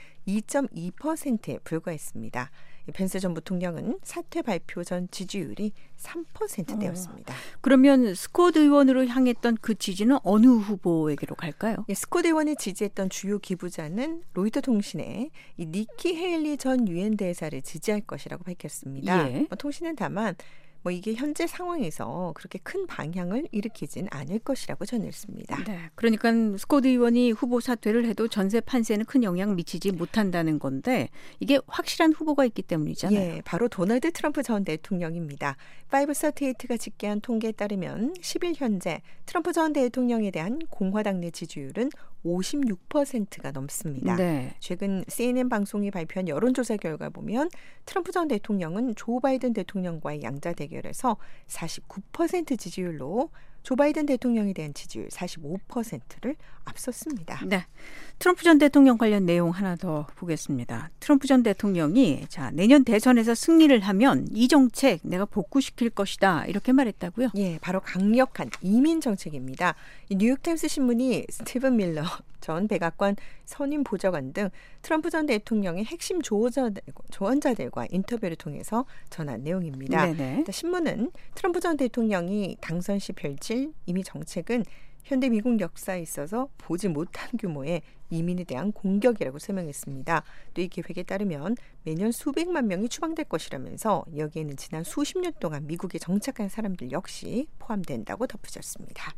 2.2%에 불과했습니다. 펜스 전 부통령은 사퇴 발표 전 지지율이 3%대였습니다. 그러면 스코트 의원으로 향했던 그 지지는 어느 후보에게로 갈까요? 예, 스코트 의원이 지지했던 주요 기부자는 로이터 통신에 이 니키 헤일리 전 유엔 대사를 지지할 것이라고 밝혔습니다. 예. 통신은 다만 이게 현재 상황에서 그렇게 큰 방향을 일으키진 않을 것이라고 전했습니다. 네, 그러니까 스코트 의원이 후보 사퇴를 해도 전세 판세는 큰 영향 미치지 못한다는 건데 이게 확실한 후보가 있기 때문이잖아요. 예, 바로 도널드 트럼프 전 대통령입니다. 538가 집계한 통계에 따르면 10일 현재 트럼프 전 대통령에 대한 공화당 내 지지율은 56%가 넘습니다. 네. 최근 CNN 방송이 발표한 여론조사 결과 보면 트럼프 전 대통령은 조 바이든 대통령과의 양자 대결에서 49% 지지율로 조 바이든 대통령에 대한 지지율 45%를 앞섰습니다. 네, 트럼프 전 대통령 관련 내용 하나 더 보겠습니다. 트럼프 전 대통령이 내년 대선에서 승리를 하면 이 정책 내가 복구시킬 것이다 이렇게 말했다고요? 예, 바로 강력한 이민 정책입니다. 이 뉴욕타임스 신문이 스티븐 밀러 전 백악관 선임 보좌관 등 트럼프 전 대통령의 핵심 조언자들과 인터뷰를 통해서 전한 내용입니다. 네네. 신문은 트럼프 전 대통령이 당선 시 펼칠 이민 정책은 현대 미국 역사에 있어서 보지 못한 규모의 이민에 대한 공격이라고 설명했습니다. 또 이 계획에 따르면 매년 수백만 명이 추방될 것이라면서 여기에는 지난 수십 년 동안 미국에 정착한 사람들 역시 포함된다고 덧붙였습니다.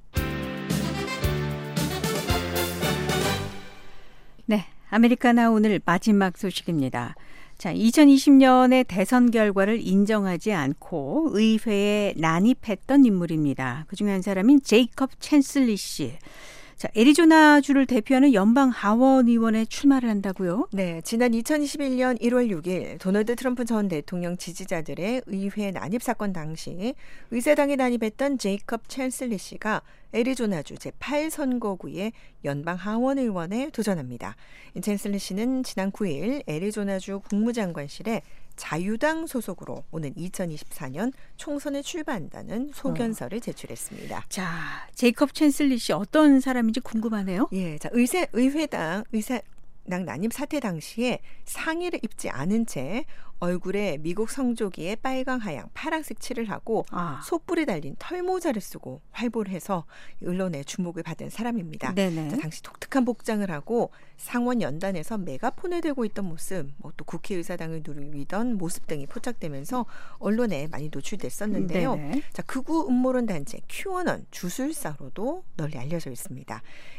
네, 아메리카나 오늘 마지막 소식입니다. 자, 2020년의 대선 결과를 인정하지 않고 의회에 난입했던 인물입니다. 그중에 한 사람인 제이컵 챈슬리 씨. 자, 애리조나주를 대표하는 연방 하원 의원에 출마를 한다고요? 네, 지난 2021년 1월 6일 도널드 트럼프 전 대통령 지지자들의 의회 난입 사건 당시 의사당에 난입했던 제이컵 챈슬리 씨가 애리조나주 제8선거구의 연방 하원 의원에 도전합니다. 챈슬리 씨는 지난 9일 애리조나주 국무장관실에 자유당 소속으로 오는 2024년 총선에 출마한다는 소견서를 제출했습니다. 자, 제이컵 챈슬리 씨 어떤 사람인지 궁금하네요. 예, 자, 의사당 난입 사태 당시에 상의를 입지 않은 채 얼굴에 미국 성조기에 빨강, 하양, 파란색 칠을 하고 속불이 달린 털모자를 쓰고 활보를 해서 언론의 주목을 받은 사람입니다. 네네. 당시 독특한 복장을 하고 상원 연단에서 메가폰을 들고 있던 모습, 또 국회의사당을 누리던 모습 등이 포착되면서 언론에 많이 노출됐었는데요. 자, 극우 음모론 단체 QAnon 주술사로도 널리 알려져 있습니다.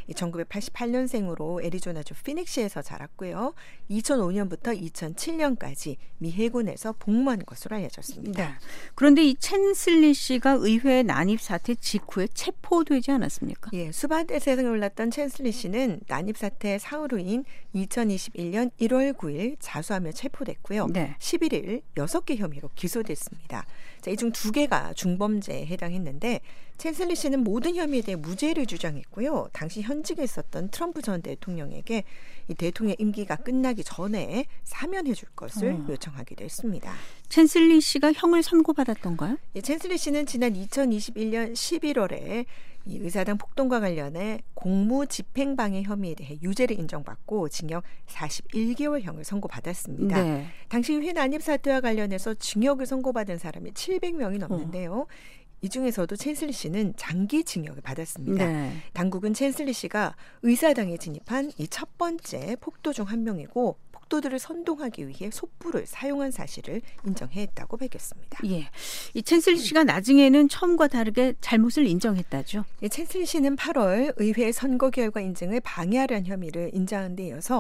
1988년생으로 애리조나주 피닉스에서 자랐고요. 2005년부터 2007년까지 미 해군에서 복무한 것으로 알려졌습니다. 네. 그런데 이 챈슬리 씨가 의회 난입 사태 직후에 체포되지 않았습니까? 예, 수반대 세상에 올랐던 챈슬리 씨는 난입 사태 사후로인 2021년 1월 9일 자수하며 체포됐고요. 네. 11일 6개 혐의로 기소됐습니다. 자, 이 중 2개가 중범죄에 해당했는데 챈슬리 씨는 모든 혐의에 대해 무죄를 주장했고요. 당시 현직에 있었던 트럼프 전 대통령에게 이 대통령 임기가 끝나기 전에 사면해 줄 것을 요청하기도 했습니다. 챈슬리 씨가 형을 선고받았던가요? 예, 챈슬리 씨는 지난 2021년 11월에 이 의사당 폭동과 관련해 공무집행방해 혐의에 대해 유죄를 인정받고 징역 41개월형을 선고받았습니다. 네. 당시 회 난입 사태와 관련해서 징역을 선고받은 사람이 700명이 넘는데요. 이 중에서도 챈슬리 씨는 장기 징역을 받았습니다. 네. 당국은 챈슬리 씨가 의사당에 진입한 이 첫 번째 폭도 중 한 명이고 폭도들을 선동하기 위해 촛불을 사용한 사실을 인정했다고 밝혔습니다. 예, 이 챈슬리 씨가 나중에는 처음과 다르게 잘못을 인정했다죠. 예, 챈슬리 씨는 8월 의회 선거 결과 인증을 방해하려는 혐의를 인정한 데 이어서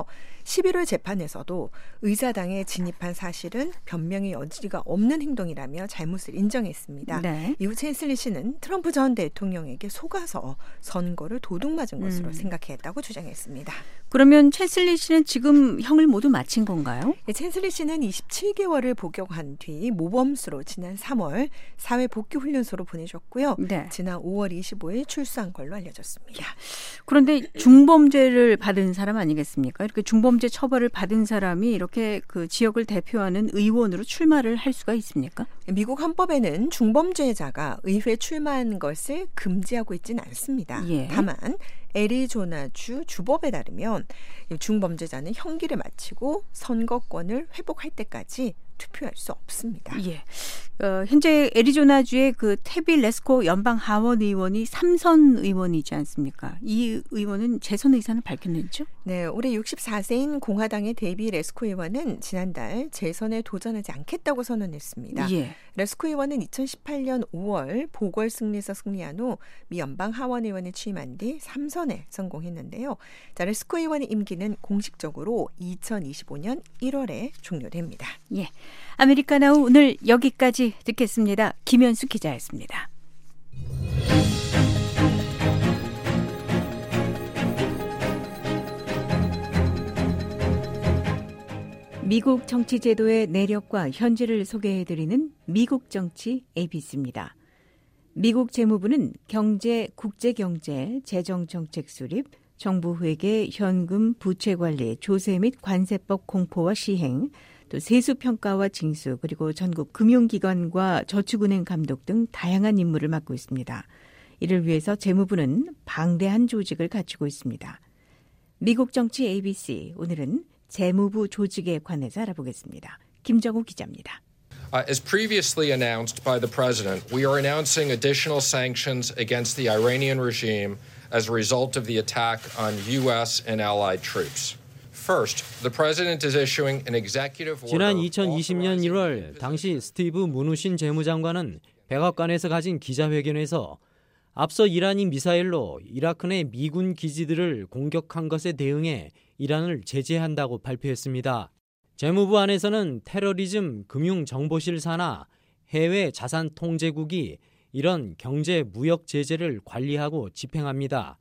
11월 재판에서도 의사당에 진입한 사실은 변명의 여지가 없는 행동이라며 잘못을 인정했습니다. 네. 이후 챈슬리 씨는 트럼프 전 대통령에게 속아서 선거를 도둑맞은 것으로 생각했다고 주장했습니다. 그러면 챈슬리 씨는 지금 형을 모두 마친 건가요? 네, 챈슬리 씨는 27개월을 복역한 뒤 모범수로 지난 3월 사회복귀훈련소로 보내졌고요. 네. 지난 5월 25일 출소한 걸로 알려졌습니다. 그런데 중범죄를 받은 사람 아니겠습니까? 이렇게 중범죄 처벌을 받은 사람이 이렇게 그 지역을 대표하는 의원으로 출마를 할 수가 있습니까? 미국 헌법에는 중범죄자가 의회 출마한 것을 금지하고 있지는 않습니다. 예. 다만 애리조나주 주법에 따르면 중범죄자는 형기를 마치고 선거권을 회복할 때까지 투표할 수 없습니다. 예. 현재 애리조나주의 그 테비 레스코 연방 하원 의원이 3선 의원이지 않습니까? 이 의원은 재선 의사는 밝혔는지요? 네, 올해 64세인 공화당의 데이비 레스코 의원은 지난달 재선에 도전하지 않겠다고 선언했습니다. 예. 레스코 의원은 2018년 5월 보궐승리에서 승리한 후 미 연방 하원 의원에 취임한 뒤 3선에 성공했는데요. 자, 레스코 의원의 임기는 공식적으로 2025년 1월에 종료됩니다. 예. 아메리카노 오늘 여기까지 듣겠습니다. 김현수 기자였습니다. 미국 정치 제도의 내력과 현재를 소개해드리는 미국 정치 ABC입니다. 미국 재무부는 경제, 국제경제, 재정정책 수립, 정부 회계, 현금, 부채 관리, 조세 및 관세법 공포와 시행, 또 세수 평가와 징수, 그리고 전국 금융기관과 저축은행 감독 등 다양한 임무를 맡고 있습니다. 이를 위해서 재무부는 방대한 조직을 갖추고 있습니다. 미국 정치 ABC, 오늘은 재무부 조직에 관해서 알아보겠습니다. 김정우 기자입니다. As previously announced by the President, we are announcing additional sanctions against the Iranian regime as a result of the attack on U.S. and allied troops. First, the President is issuing an executive order. 지난 2020년 1월 당시 스티브 무누신 재무장관은 백악관에서 가진 기자회견에서 앞서 이란이 미사일로 이라크 내 미군 기지들을 공격한 것에 대응해 이란을 제재한다고 발표했습니다. 재무부 안에서는 테러리즘 금융정보실 산하 해외 자산 통제국이 이런 경제 무역 제재를 관리하고 집행합니다.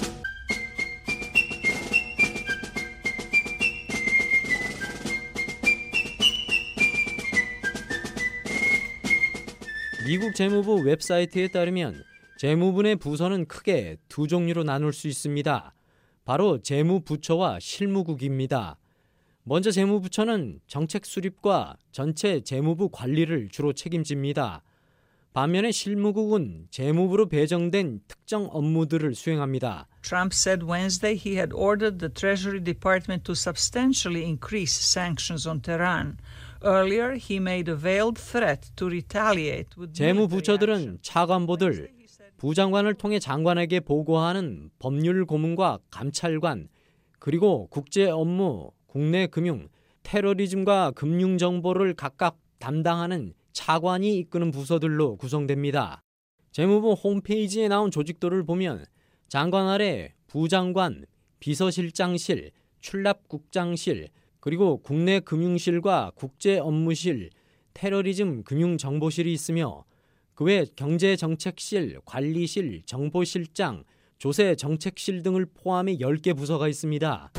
미국 재무부 웹사이트에 따르면 재무부 내 부서는 크게 두 종류로 나눌 수 있습니다. 바로 재무부처와 실무국입니다. 먼저 재무부처는 정책 수립과 전체 재무부 관리를 주로 책임집니다. 반면에 실무국은 재무부로 배정된 특정 업무들을 수행합니다. Trump said Wednesday he had ordered the Treasury Department to substantially increase sanctions on Tehran. Earlier, he made a veiled threat to retaliate with 재무부처들은 차관보들, 부장관을 통해 장관에게 보고하는 법률 고문과 감찰관, 그리고 국제 업무, 국내 금융, 테러리즘과 금융 정보를 각각 담당하는 차관이 이끄는 부서들로 구성됩니다. 재무부 홈페이지에 나온 조직도를 보면 장관 아래 부장관, 비서실장실, 출납국장실, 그리고 국내 금융실과 국제 업무실, 테러리즘 금융정보실이 있으며 그 외 경제정책실, 관리실, 정보실장, 조세정책실 등을 포함해 10개 부서가 있습니다.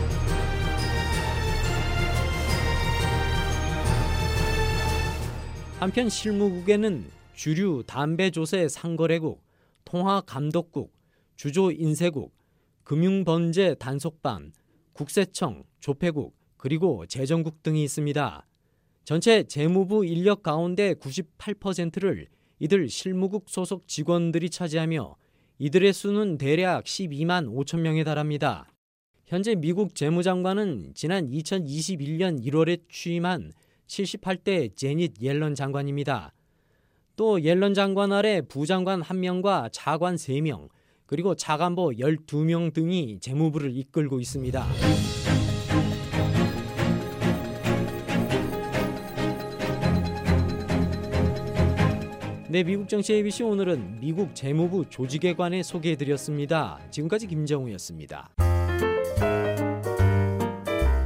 한편 실무국에는 주류 담배조세 상거래국, 통화감독국, 주조인쇄국, 금융번제 단속반, 국세청, 조폐국, 그리고 재정국 등이 있습니다. 전체 재무부 인력 가운데 98%를 이들 실무국 소속 직원들이 차지하며 이들의 수는 대략 12만 5천 명에 달합니다. 현재 미국 재무장관은 지난 2021년 1월에 취임한 78대 제닛 옐런 장관입니다. 또 옐런 장관 아래 부장관 1명과 차관 3명, 그리고 차관보 12명 등이 재무부를 이끌고 있습니다. 네, 미국 정치 ABC 오늘은 미국 재무부 조직에 관해 소개해드렸습니다. 지금까지 김정우였습니다.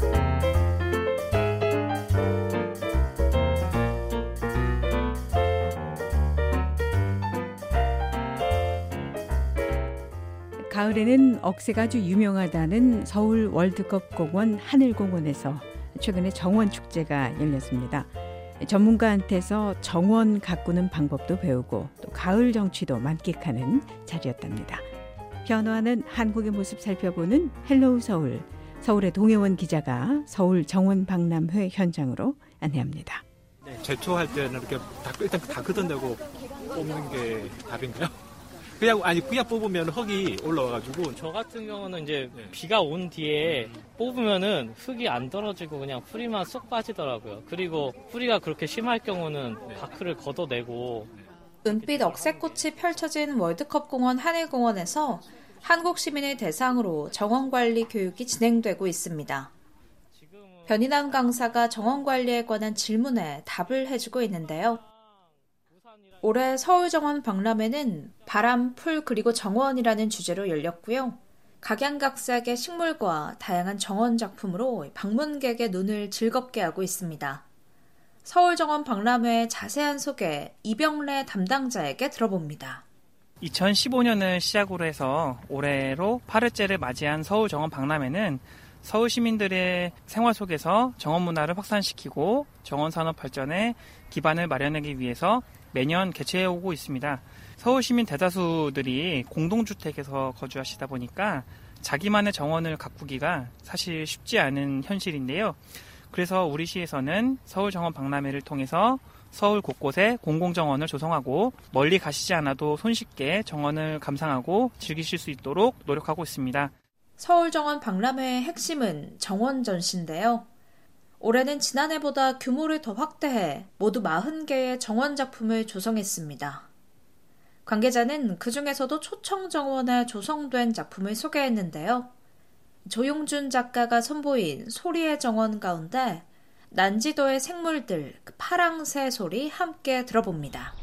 가을에는 억새가 아주 유명하다는 서울 월드컵 공원 하늘공원에서 최근에 정원 축제가 열렸습니다. 전문가한테서 정원 가꾸는 방법도 배우고 또 가을 정취도 만끽하는 자리였답니다. 변화하는 한국의 모습 살펴보는 헬로우 서울, 서울의 동혜원 기자가 서울 정원 박람회 현장으로 안내합니다. 네, 제초할 때는 이렇게 일단 다 걷어내고 뽑는 게 답인가요? 그냥 뽑으면 흙이 올라와가지고. 저 같은 경우는 이제 비가 온 뒤에 뽑으면은 흙이 안 떨어지고 그냥 뿌리만 쏙 빠지더라고요. 그리고 뿌리가 그렇게 심할 경우는 바크를 걷어내고. 은빛 억새꽃이 펼쳐진 월드컵 공원 하늘공원에서 한국 시민을 대상으로 정원관리 교육이 진행되고 있습니다. 변인환 강사가 정원관리에 관한 질문에 답을 해주고 있는데요. 올해 서울정원 박람회는 바람, 풀, 그리고 정원이라는 주제로 열렸고요. 각양각색의 식물과 다양한 정원 작품으로 방문객의 눈을 즐겁게 하고 있습니다. 서울정원 박람회의 자세한 소개 이병래 담당자에게 들어봅니다. 2015년을 시작으로 해서 올해로 8회째를 맞이한 서울정원 박람회는 서울 시민들의 생활 속에서 정원 문화를 확산시키고 정원 산업 발전에 기반을 마련하기 위해서 매년 개최해오고 있습니다. 서울 시민 대다수들이 공동주택에서 거주하시다 보니까 자기만의 정원을 가꾸기가 사실 쉽지 않은 현실인데요. 그래서 우리 시에서는 서울정원 박람회를 통해서 서울 곳곳에 공공정원을 조성하고 멀리 가시지 않아도 손쉽게 정원을 감상하고 즐기실 수 있도록 노력하고 있습니다. 서울정원 박람회의 핵심은 정원 전시인데요. 올해는 지난해보다 규모를 더 확대해 모두 40개의 정원 작품을 조성했습니다. 관계자는 그중에서도 초청정원에 조성된 작품을 소개했는데요. 조용준 작가가 선보인 소리의 정원 가운데 난지도의 생물들, 파랑새 소리 함께 들어봅니다.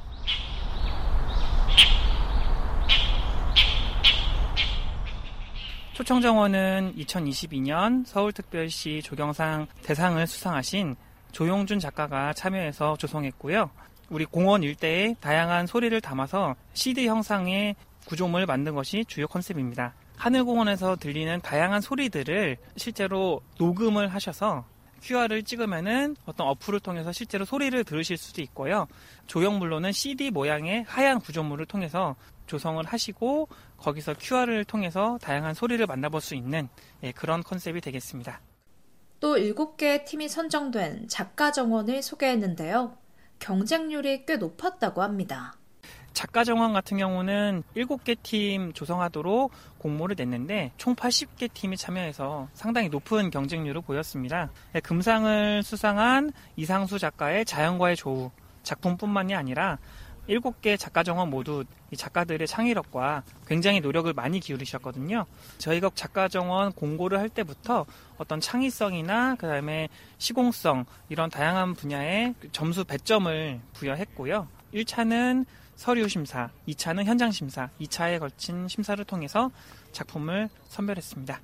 초청정원은 2022년 서울특별시 조경상 대상을 수상하신 조용준 작가가 참여해서 조성했고요. 우리 공원 일대에 다양한 소리를 담아서 CD 형상의 구조물을 만든 것이 주요 컨셉입니다. 하늘공원에서 들리는 다양한 소리들을 실제로 녹음을 하셔서 QR을 찍으면은 어떤 어플을 통해서 실제로 소리를 들으실 수도 있고요. 조형물로는 CD 모양의 하얀 구조물을 통해서 조성을 하시고 거기서 QR을 통해서 다양한 소리를 만나볼 수 있는 그런 컨셉이 되겠습니다. 또 7개의 팀이 선정된 작가 정원을 소개했는데요. 경쟁률이 꽤 높았다고 합니다. 작가 정원 같은 경우는 7개 팀 조성하도록 공모를 냈는데 총 80개 팀이 참여해서 상당히 높은 경쟁률을 보였습니다. 금상을 수상한 이상수 작가의 자연과의 조우 작품뿐만이 아니라 7개 작가 정원 모두 이 작가들의 창의력과 굉장히 노력을 많이 기울이셨거든요. 저희가 작가 정원 공고를 할 때부터 어떤 창의성이나 그다음에 시공성 이런 다양한 분야의 점수 100점을 부여했고요. 1차는 서류 심사, 2차는 현장 심사, 2차에 걸친 심사를 통해서 작품을 선별했습니다.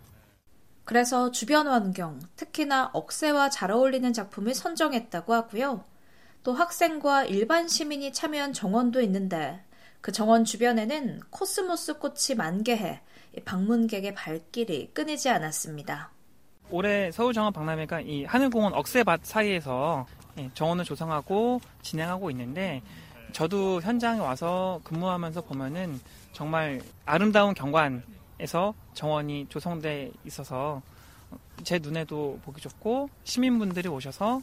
그래서 주변 환경, 특히나 억새와 잘 어울리는 작품을 선정했다고 하고요. 또 학생과 일반 시민이 참여한 정원도 있는데 그 정원 주변에는 코스모스 꽃이 만개해 방문객의 발길이 끊이지 않았습니다. 올해 서울정원 박람회가 이 하늘공원 억새밭 사이에서 정원을 조성하고 진행하고 있는데 저도 현장에 와서 근무하면서 보면은 정말 아름다운 경관에서 정원이 조성돼 있어서 제 눈에도 보기 좋고 시민분들이 오셔서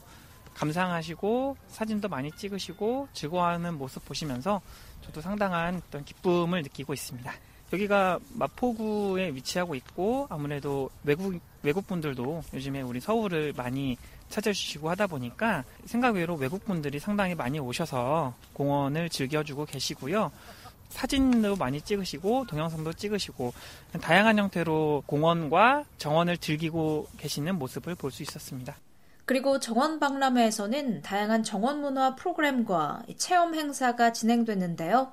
감상하시고 사진도 많이 찍으시고 즐거워하는 모습 보시면서 저도 상당한 어떤 기쁨을 느끼고 있습니다. 여기가 마포구에 위치하고 있고 아무래도 외국분들도 요즘에 우리 서울을 많이 찾아주시고 하다 보니까 생각 외로 외국분들이 상당히 많이 오셔서 공원을 즐겨주고 계시고요. 사진도 많이 찍으시고 동영상도 찍으시고 다양한 형태로 공원과 정원을 즐기고 계시는 모습을 볼 수 있었습니다. 그리고 정원 박람회에서는 다양한 정원 문화 프로그램과 체험 행사가 진행됐는데요.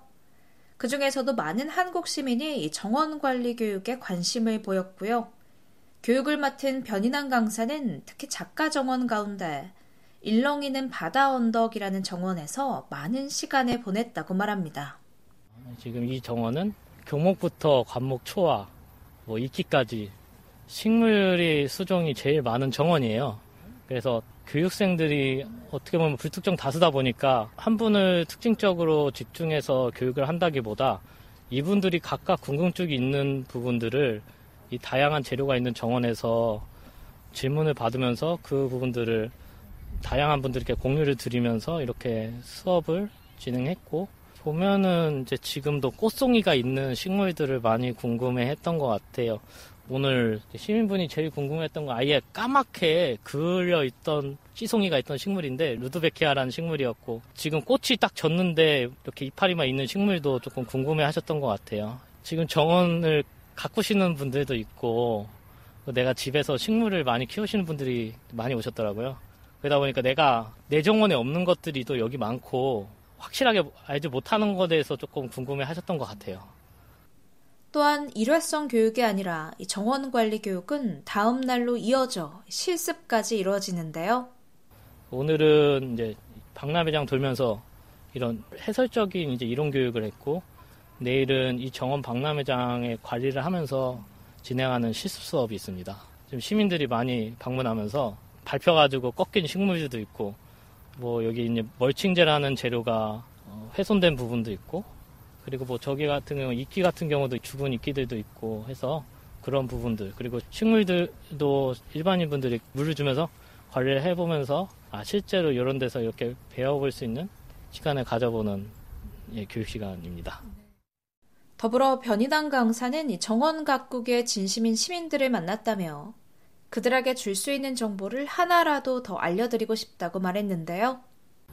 그중에서도 많은 한국 시민이 정원 관리 교육에 관심을 보였고요. 교육을 맡은 변인환 강사는 특히 작가 정원 가운데 일렁이는 바다 언덕이라는 정원에서 많은 시간을 보냈다고 말합니다. 지금 이 정원은 교목부터 관목 초와 뭐 이끼까지 식물이 수종이 제일 많은 정원이에요. 그래서 교육생들이 어떻게 보면 불특정 다수다 보니까 한 분을 특징적으로 집중해서 교육을 한다기보다 이분들이 각각 궁금증이 있는 부분들을 이 다양한 재료가 있는 정원에서 질문을 받으면서 그 부분들을 다양한 분들께 공유를 드리면서 이렇게 수업을 진행했고, 보면은 이제 지금도 꽃송이가 있는 식물들을 많이 궁금해했던 것 같아요. 오늘 시민분이 제일 궁금했던 건 아예 까맣게 그을려 있던 씨송이가 있던 식물인데 루드베키아라는 식물이었고, 지금 꽃이 딱 졌는데 이렇게 이파리만 있는 식물도 조금 궁금해 하셨던 것 같아요. 지금 정원을 가꾸시는 분들도 있고, 내가 집에서 식물을 많이 키우시는 분들이 많이 오셨더라고요. 그러다 보니까 내가 내 정원에 없는 것들이 또 여기 많고 확실하게 알지 못하는 것에 대해서 조금 궁금해 하셨던 것 같아요. 또한 일회성 교육이 아니라 이 정원 관리 교육은 다음 날로 이어져 실습까지 이루어지는데요. 오늘은 이제 박람회장 돌면서 이런 해설적인 이제 이론 교육을 했고, 내일은 이 정원 박람회장의 관리를 하면서 진행하는 실습 수업이 있습니다. 지금 시민들이 많이 방문하면서 밟혀가지고 꺾인 식물들도 있고, 뭐 여기 이제 멀칭제라는 재료가 훼손된 부분도 있고, 그리고 뭐 저기 같은 경우 이끼 같은 경우도 죽은 이끼들도 있고 해서 그런 부분들, 그리고 식물들도 일반인 분들이 물을 주면서 관리를 해보면서 실제로 이런 데서 이렇게 배워볼 수 있는 시간을 가져보는 교육 시간입니다. 더불어 변희당 강사는 정원 가꾸기에 진심인 시민들을 만났다며 그들에게 줄 수 있는 정보를 하나라도 더 알려드리고 싶다고 말했는데요.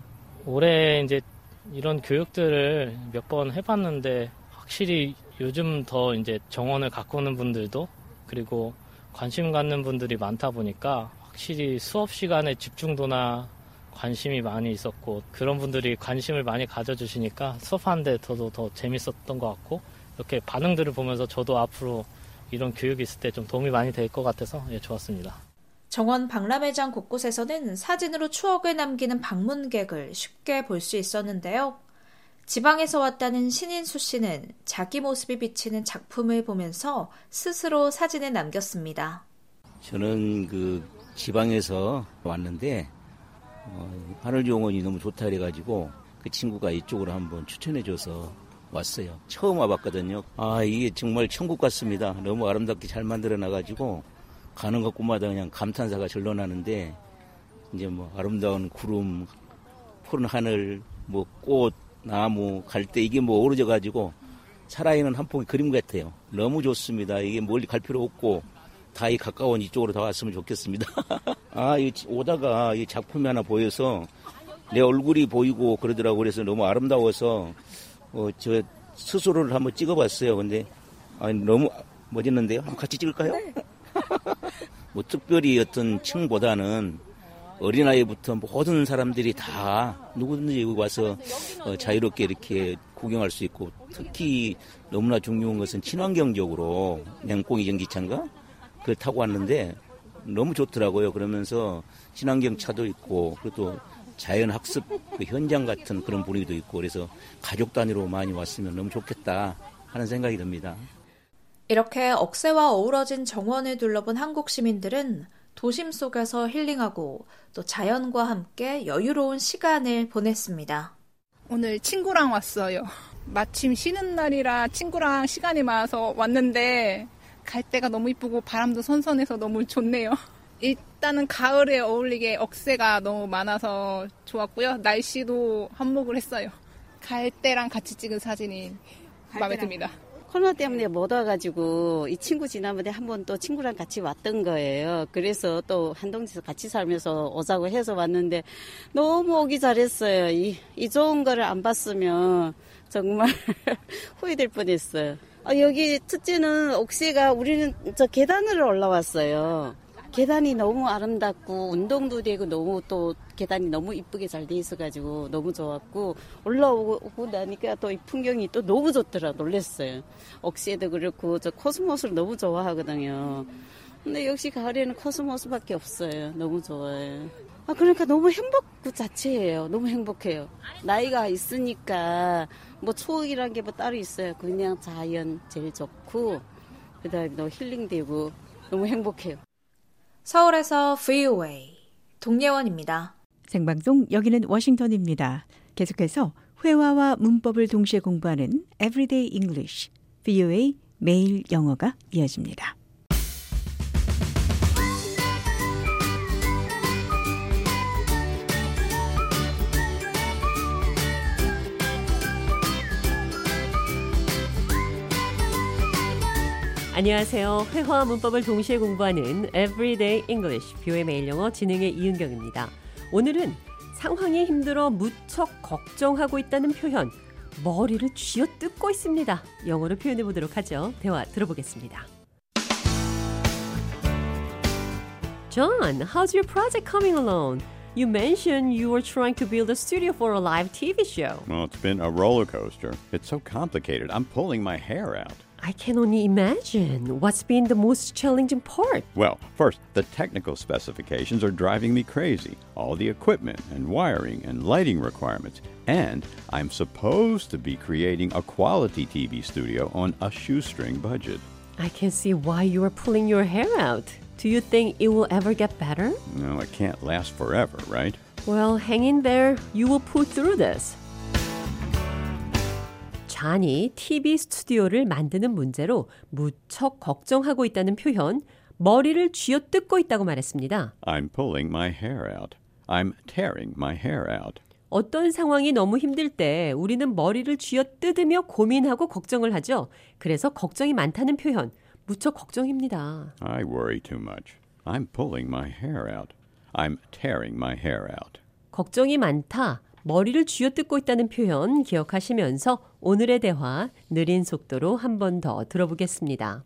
올해 이제 이런 교육들을 몇 번 해봤는데 확실히 요즘 더 이제 정원을 가꾸는 분들도 그리고 관심 갖는 분들이 많다 보니까 확실히 수업 시간에 집중도나 관심이 많이 있었고, 그런 분들이 관심을 많이 가져주시니까 수업하는데 더 재밌었던 것 같고, 이렇게 반응들을 보면서 저도 앞으로 이런 교육이 있을 때 좀 도움이 많이 될 것 같아서 좋았습니다. 정원 박람회장 곳곳에서는 사진으로 추억을 남기는 방문객을 쉽게 볼 수 있었는데요. 지방에서 왔다는 신인수 씨는 자기 모습이 비치는 작품을 보면서 스스로 사진을 남겼습니다. 저는 그 지방에서 왔는데 하늘정원이 너무 좋다 그래가지고 그 친구가 이쪽으로 한번 추천해줘서 왔어요. 처음 와봤거든요. 이게 정말 천국 같습니다. 너무 아름답게 잘 만들어놔가지고 가는 곳마다 그냥 감탄사가 절로 나는데, 이제 뭐 아름다운 구름, 푸른 하늘, 뭐 꽃, 나무, 갈대, 이게 뭐 어우러져가지고 살아있는 한 폭의 그림 같아요. 너무 좋습니다. 이게 멀리 갈 필요 없고 다 이 가까운 이쪽으로 다 왔으면 좋겠습니다. 오다가 이 작품이 하나 보여서 내 얼굴이 보이고 그러더라고. 그래서 너무 아름다워서 저 스스로를 한번 찍어봤어요. 근데 너무 멋있는데요. 한번 같이 찍을까요? 네. 뭐 특별히 어떤 층보다는 어린아이부터 모든 사람들이 다 누구든지 여기 와서 자유롭게 이렇게 구경할 수 있고, 특히 너무나 중요한 것은 친환경적으로 냉꽁이 전기차인가? 그걸 타고 왔는데 너무 좋더라고요. 그러면서 친환경 차도 있고, 그리고 자연학습 현장 같은 그런 분위기도 있고, 그래서 가족 단위로 많이 왔으면 너무 좋겠다 하는 생각이 듭니다. 이렇게 억새와 어우러진 정원을 둘러본 한국 시민들은 도심 속에서 힐링하고 또 자연과 함께 여유로운 시간을 보냈습니다. 오늘 친구랑 왔어요. 마침 쉬는 날이라 친구랑 시간이 많아서 왔는데 갈 데가 너무 이쁘고 바람도 선선해서 너무 좋네요. 일단은 가을에 어울리게 억새가 너무 많아서 좋았고요. 날씨도 한몫을 했어요. 갈 때랑 같이 찍은 사진이 마음에 듭니다. 코로나 때문에 못 와가지고 이 친구 지난번에 한번 또 친구랑 같이 왔던 거예요. 그래서 또 한동지에서 같이 살면서 오자고 해서 왔는데 너무 오기 잘했어요. 이 좋은 거를 안 봤으면 정말 후회될 뻔했어요. 여기 첫째는 옥새가 우리는 저 계단으로 올라왔어요. 계단이 너무 아름답고 운동도 되고 너무 또 계단이 너무 이쁘게 잘 돼 있어가지고 너무 좋았고, 올라오고 나니까 또 이 풍경이 또 너무 좋더라. 놀랐어요. 옥새도 그렇고 저 코스모스를 너무 좋아하거든요. 근데 역시 가을에는 코스모스밖에 없어요. 너무 좋아요. 그러니까 너무 행복 그 자체예요. 너무 행복해요. 나이가 있으니까 뭐 추억이란 게 뭐 따로 있어요. 그냥 자연 제일 좋고, 그다음에 너무 힐링되고 너무 행복해요. 서울에서 VOA 동예원입니다. 생방송 여기는 워싱턴입니다. 계속해서 회화와 문법을 동시에 공부하는 Everyday English, VOA 매일 영어가 이어집니다. 안녕하세요. 회화와 문법을 동시에 공부하는 Everyday English, VOA 매일 영어 진행의 이은경입니다. 오늘은 상황이 힘들어 무척 걱정하고 있다는 표현, 머리를 쥐어뜯고 있습니다. 영어로 표현해 보도록 하죠. 대화 들어보겠습니다. John, how's your project coming along? You mentioned you were trying to build a studio for a live TV show. Well, it's been a roller coaster. It's so complicated. I'm pulling my hair out. I can only imagine. What's been the most challenging part? Well, first, the technical specifications are driving me crazy. All the equipment and wiring and lighting requirements. And I'm supposed to be creating a quality TV studio on a shoestring budget. I can see why you are pulling your hair out. Do you think it will ever get better? No, it can't last forever, right? Well, hang in there. You will pull through this. 잔이 TV 스튜디오를 만드는 문제로 무척 걱정하고 있다는 표현, 머리를 쥐어뜯고 있다고 말했습니다. I'm pulling my hair out. I'm tearing my hair out. 어떤 상황이 너무 힘들 때 우리는 머리를 쥐어뜯으며 고민하고 걱정을 하죠. 그래서 걱정이 많다는 표현, 무척 걱정입니다. I worry too much. I'm pulling my hair out. I'm tearing my hair out. 걱정이 많다. 머리를 쥐어뜯고 있다는 표현 기억하시면서 오늘의 대화 느린 속도로 한 번 더 들어보겠습니다.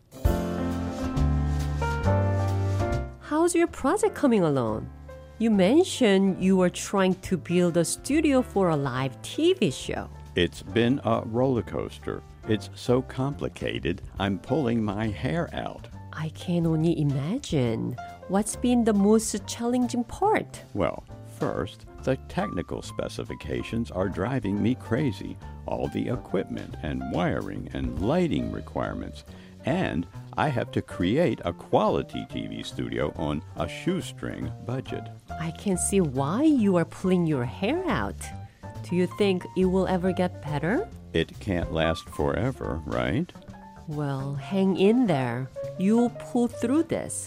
How's your project coming along? You mentioned you were trying to build a studio for a live TV show. It's been a roller coaster. It's so complicated. I'm pulling my hair out. I can only imagine. What's been the most challenging part? Well, first, the technical specifications are driving me crazy. All the equipment and wiring and lighting requirements. And I have to create a quality TV studio on a shoestring budget. I can see why you are pulling your hair out. Do you think it will ever get better? It can't last forever, right? Well, hang in there. You'll pull through this.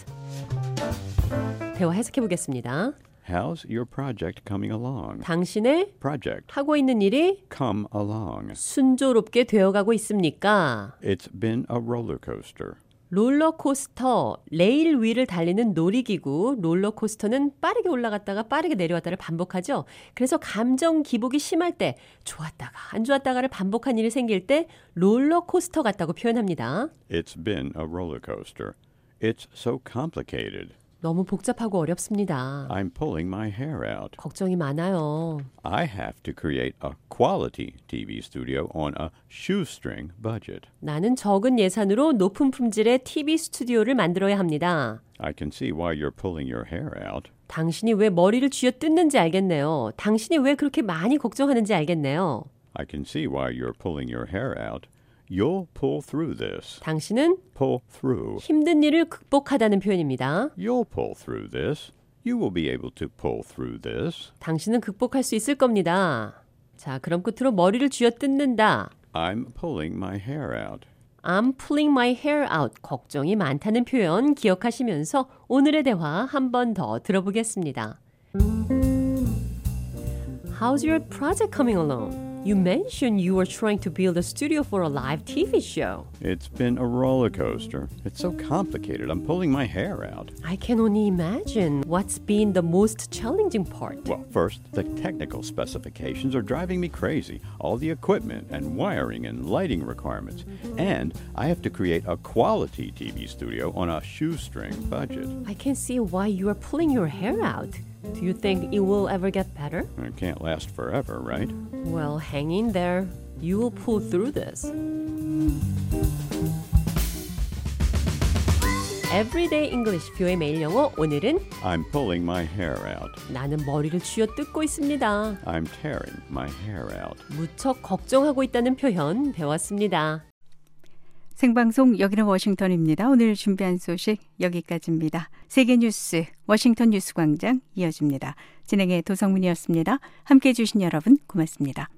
대화 해석해 보겠습니다. How's your project coming along? 당신의 project 하고 있는 일이 come along. 순조롭게 되어가고 있습니까? It's been a roller coaster. 롤러코스터, 레일 위를 달리는 놀이기구, 롤러코스터는 빠르게 올라갔다가 빠르게 내려왔다를 반복하죠. 그래서 감정 기복이 심할 때 좋았다가 안 좋았다가를 반복한 일이 생길 때 롤러코스터 같다고 표현합니다. It's been a roller coaster. It's so complicated. 너무 복잡하고 어렵습니다. I'm pulling my hair out. 걱정이 많아요. I have to create a quality TV studio on a shoestring budget. 나는 적은 예산으로 높은 품질의 TV 스튜디오를 만들어야 합니다. I can see why you're pulling your hair out. 당신이 왜 머리를 쥐어뜯는지 알겠네요. 당신이 왜 그렇게 많이 걱정하는지 알겠네요. I can see why you're pulling your hair out. You'll pull through this. 당신은 pull through. 힘든 일을 극복하다는 표현입니다. You'll pull through this. You will be able to pull through this. 당신은 극복할 수 있을 겁니다. 자, 그럼 끝으로 머리를 쥐어뜯는다. I'm pulling my hair out. I'm pulling my hair out. 걱정이 많다는 표현 기억하시면서 오늘의 대화 한 번 더 들어보겠습니다. How's your project coming along? You mentioned you were trying to build a studio for a live TV show. It's been a roller coaster. It's so complicated. I'm pulling my hair out. I can only imagine. What's been the most challenging part? Well, first, the technical specifications are driving me crazy. All the equipment and wiring and lighting requirements. And I have to create a quality TV studio on a shoestring budget. I can see why you are pulling your hair out. Do you think it will ever get better? It can't last forever, right? Well, hang in there. You will pull through this. Everyday English, 뷰의 매일 영어. 오늘은 I'm pulling my hair out. 나는 머리를 쥐어뜯고 있습니다. I'm tearing my hair out. 무척 걱정하고 있다는 표현 배웠습니다. 생방송 여기는 워싱턴입니다. 오늘 준비한 소식 여기까지입니다. 세계뉴스 워싱턴 뉴스광장 이어집니다. 진행의 도성문이었습니다. 함께해 주신 여러분 고맙습니다.